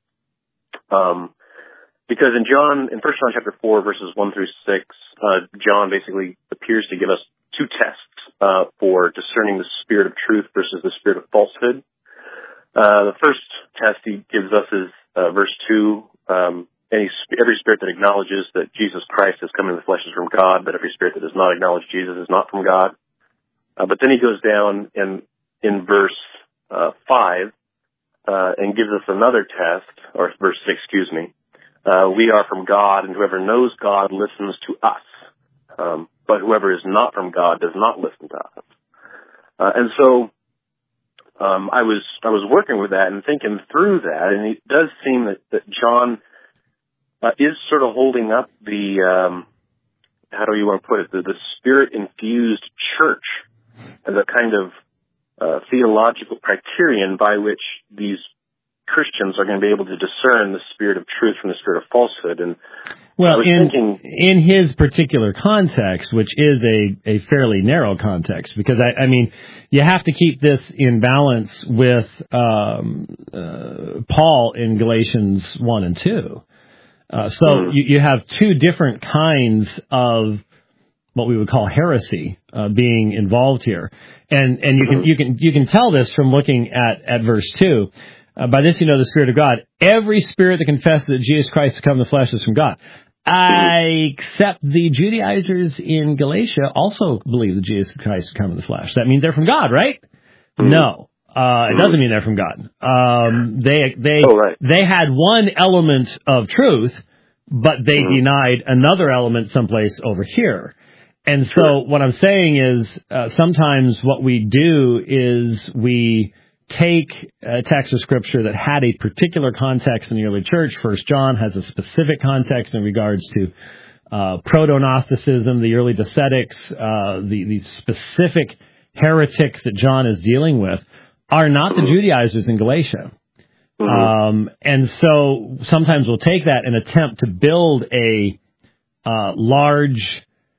Speaker 5: Because in 1 John chapter 4, verses 1 through 6, John basically appears to give us two tests for discerning the spirit of truth versus the spirit of falsehood. The first test he gives us is verse 2. Every spirit that acknowledges that Jesus Christ has come in the flesh is from God, but every spirit that does not acknowledge Jesus is not from God. But then he goes down in verse 5 and gives us another test, or verse 6, excuse me. We are from God, and whoever knows God listens to us. But whoever is not from God does not listen to us. And so I was working with that and thinking through that, and it does seem that John is sort of holding up the, how do you want to put it, the spirit-infused church as a kind of theological criterion by which these Christians are going to be able to discern the spirit of truth from the spirit of falsehood. And
Speaker 1: well, in his particular context, which is a fairly narrow context, because I mean, you have to keep this in balance with Paul in Galatians 1 and 2. So you have two different kinds of what we would call heresy being involved here, and you can tell this from looking at verse 2. By this you know the Spirit of God. Every spirit that confesses that Jesus Christ has come in the flesh is from God. Except the Judaizers in Galatia also believe that Jesus Christ has come in the flesh. That means they're from God, right? No. It doesn't mean they're from God. They had one element of truth, but they denied another element someplace over here. And so what I'm saying is sometimes what we do is we take a text of Scripture that had a particular context in the early church. 1 John has a specific context in regards to proto-Gnosticism, the early Docetics, the specific heretics that John is dealing with are not the Judaizers in Galatia. And so sometimes we'll take that and attempt to build a large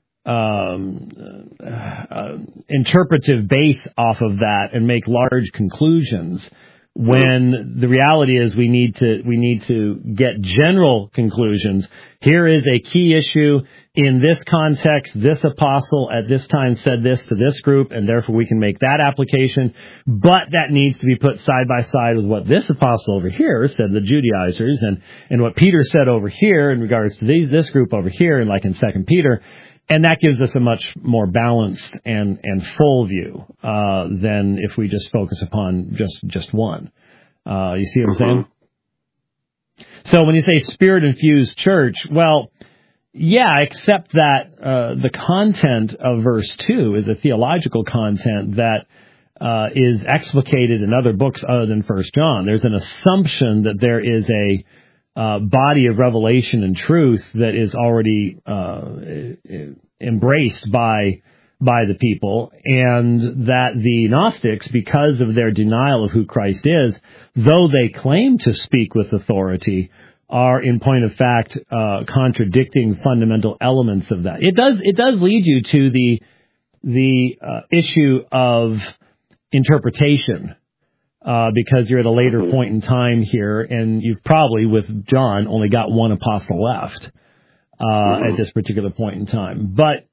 Speaker 1: interpretive base off of that and make large conclusions, when the reality is we need to get general conclusions. Here is a key issue in this context. This apostle at this time said this to this group, and therefore we can make that application. But that needs to be put side by side with what this apostle over here said, the Judaizers, and what Peter said over here in regards to this group over here, and like in 2 Peter. And that gives us a much more balanced and full view than if we just focus upon just one. You see what I'm saying? So when you say Spirit-infused church, well, yeah, except that the content of verse 2 is a theological content that is explicated in other books other than 1 John. There's an assumption that there is a body of revelation and truth that is already embraced by the people, and that the Gnostics, because of their denial of who Christ is, though they claim to speak with authority, are in point of fact contradicting fundamental elements of that. It does lead you to the issue of interpretation. Because you're at a later point in time here, and you've probably, with John, only got one apostle left at this particular point in time. But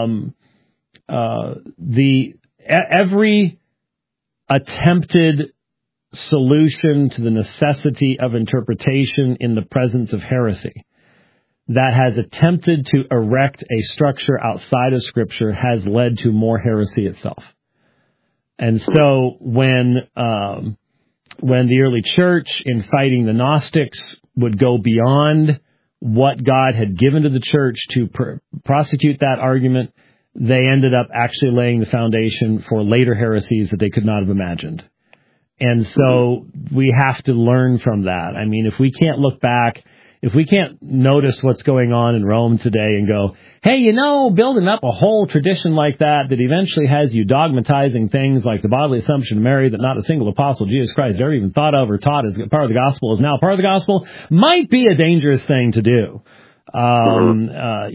Speaker 1: every attempted solution to the necessity of interpretation in the presence of heresy that has attempted to erect a structure outside of Scripture has led to more heresy itself. And so when the early church, in fighting the Gnostics, would go beyond what God had given to the church to prosecute that argument, they ended up actually laying the foundation for later heresies that they could not have imagined. And so we have to learn from that. I mean, if we can't look back, if we can't notice what's going on in Rome today and go, hey, building up a whole tradition like that eventually has you dogmatizing things like the bodily assumption of Mary that not a single apostle, Jesus Christ, ever even thought of or taught as part of the gospel is now part of the gospel, might be a dangerous thing to do. The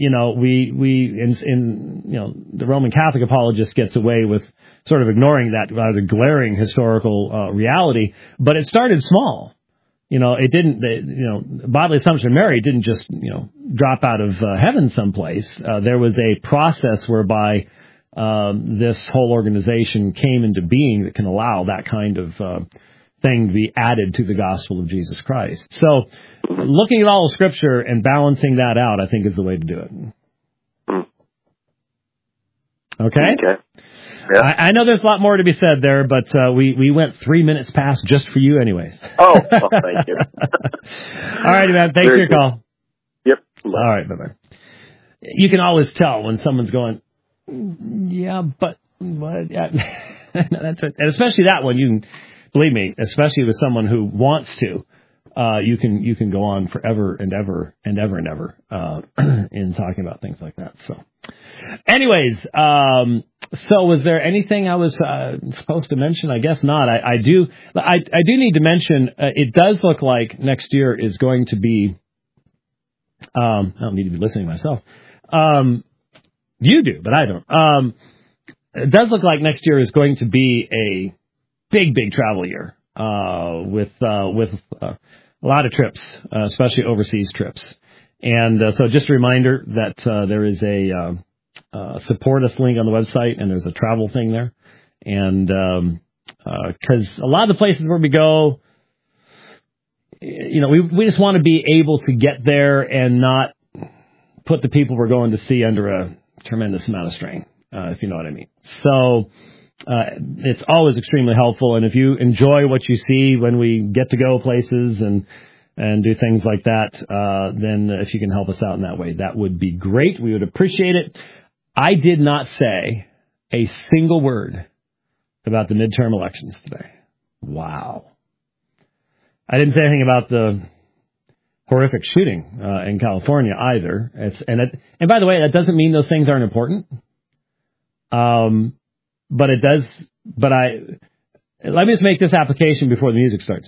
Speaker 1: Roman Catholic apologist gets away with sort of ignoring that rather glaring historical reality, but it started small. It didn't, bodily assumption of Mary didn't just, drop out of heaven someplace. There was a process whereby this whole organization came into being that can allow that kind of thing to be added to the gospel of Jesus Christ. So looking at all of Scripture and balancing that out, I think, is the way to do it. Okay? Yeah. I know there's a lot more to be said there, but we went 3 minutes past just for you anyways.
Speaker 5: Oh, well, thank you.
Speaker 1: All right, man. Thanks for your call.
Speaker 5: Yep. Bye.
Speaker 1: All right, bye-bye. You can always tell when someone's going, yeah, but what? Yeah. That's it. And especially that one, you can, believe me, especially with someone who wants to, you can go on forever and ever and ever and ever in talking about things like that. So, anyways, so was there anything I was supposed to mention? I guess not. I do need to mention. It does look like next year is going to be. I don't need to be listening myself. You do, but I don't. It does look like next year is going to be a big travel year with a lot of trips, especially overseas trips. And so just a reminder that there is a support us link on the website, and there's a travel thing there. And because a lot of the places where we go, we just want to be able to get there and not put the people we're going to see under a tremendous amount of strain, if you know what I mean. So it's always extremely helpful. And if you enjoy what you see when we get to go places and do things like that, then if you can help us out in that way, that would be great. We would appreciate it. I did not say a single word about the midterm elections today. Wow. I didn't say anything about the horrific shooting in California either. And by the way, that doesn't mean those things aren't important. But it does. Let me just make this application before the music starts.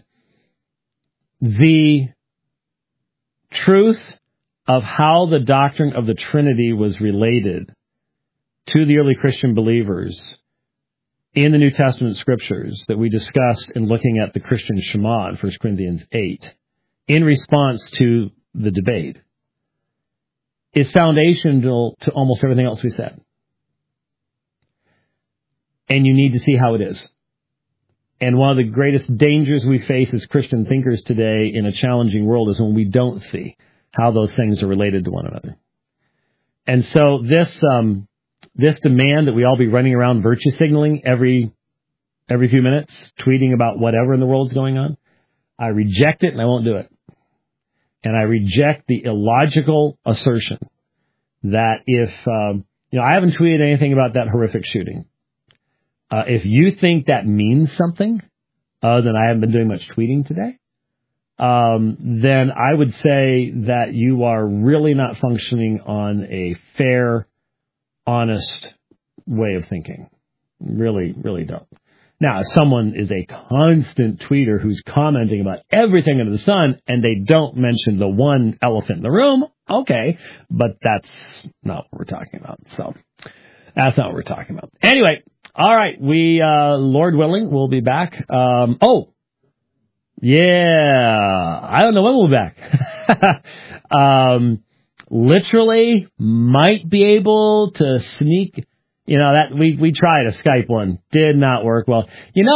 Speaker 1: The truth of how the doctrine of the Trinity was related to the early Christian believers in the New Testament scriptures that we discussed in looking at the Christian Shema in 1 Corinthians 8 in response to the debate is foundational to almost everything else we said. And you need to see how it is. And one of the greatest dangers we face as Christian thinkers today in a challenging world is when we don't see how those things are related to one another. And so this demand that we all be running around virtue signaling every few minutes, tweeting about whatever in the world's going on, I reject it and I won't do it. And I reject the illogical assertion that if, I haven't tweeted anything about that horrific shooting. If you think that means something, other than I haven't been doing much tweeting today, then I would say that you are really not functioning on a fair, honest way of thinking. Really, really don't. Now, if someone is a constant tweeter who's commenting about everything under the sun and they don't mention the one elephant in the room, okay, but that's not what we're talking about. So that's not what we're talking about. Anyway, all right, we, Lord willing, we'll be back. I don't know when we'll be back. Literally might be able to sneak, that we tried a Skype one, did not work well.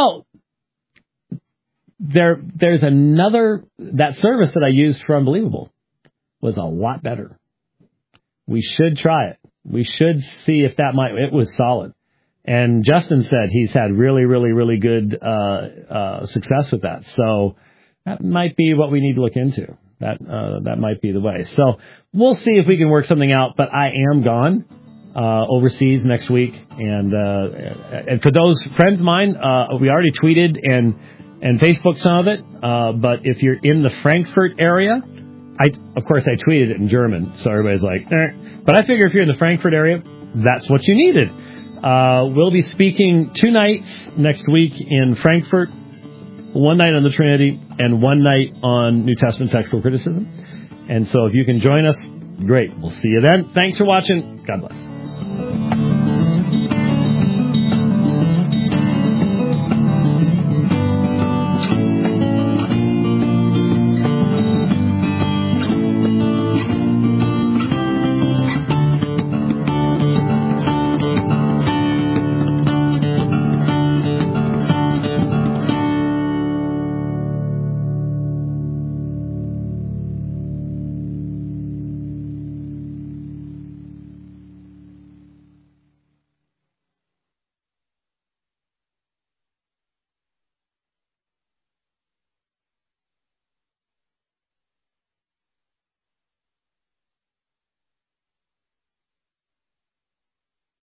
Speaker 1: There's another, that service that I used for Unbelievable was a lot better. We should try it. We should see if it was solid. And Justin said he's had really, really, really good success with that. So that might be what we need to look into. That might be the way. So we'll see if we can work something out. But I am gone overseas next week. And for those friends of mine, we already tweeted and Facebooked some of it. But if you're in the Frankfurt area, of course I tweeted it in German. So everybody's like, But I figure if you're in the Frankfurt area, that's what you needed. We'll be speaking 2 nights next week in Frankfurt, 1 night on the Trinity and 1 night on New Testament textual criticism. And so if you can join us, great. We'll see you then. Thanks for watching. God bless.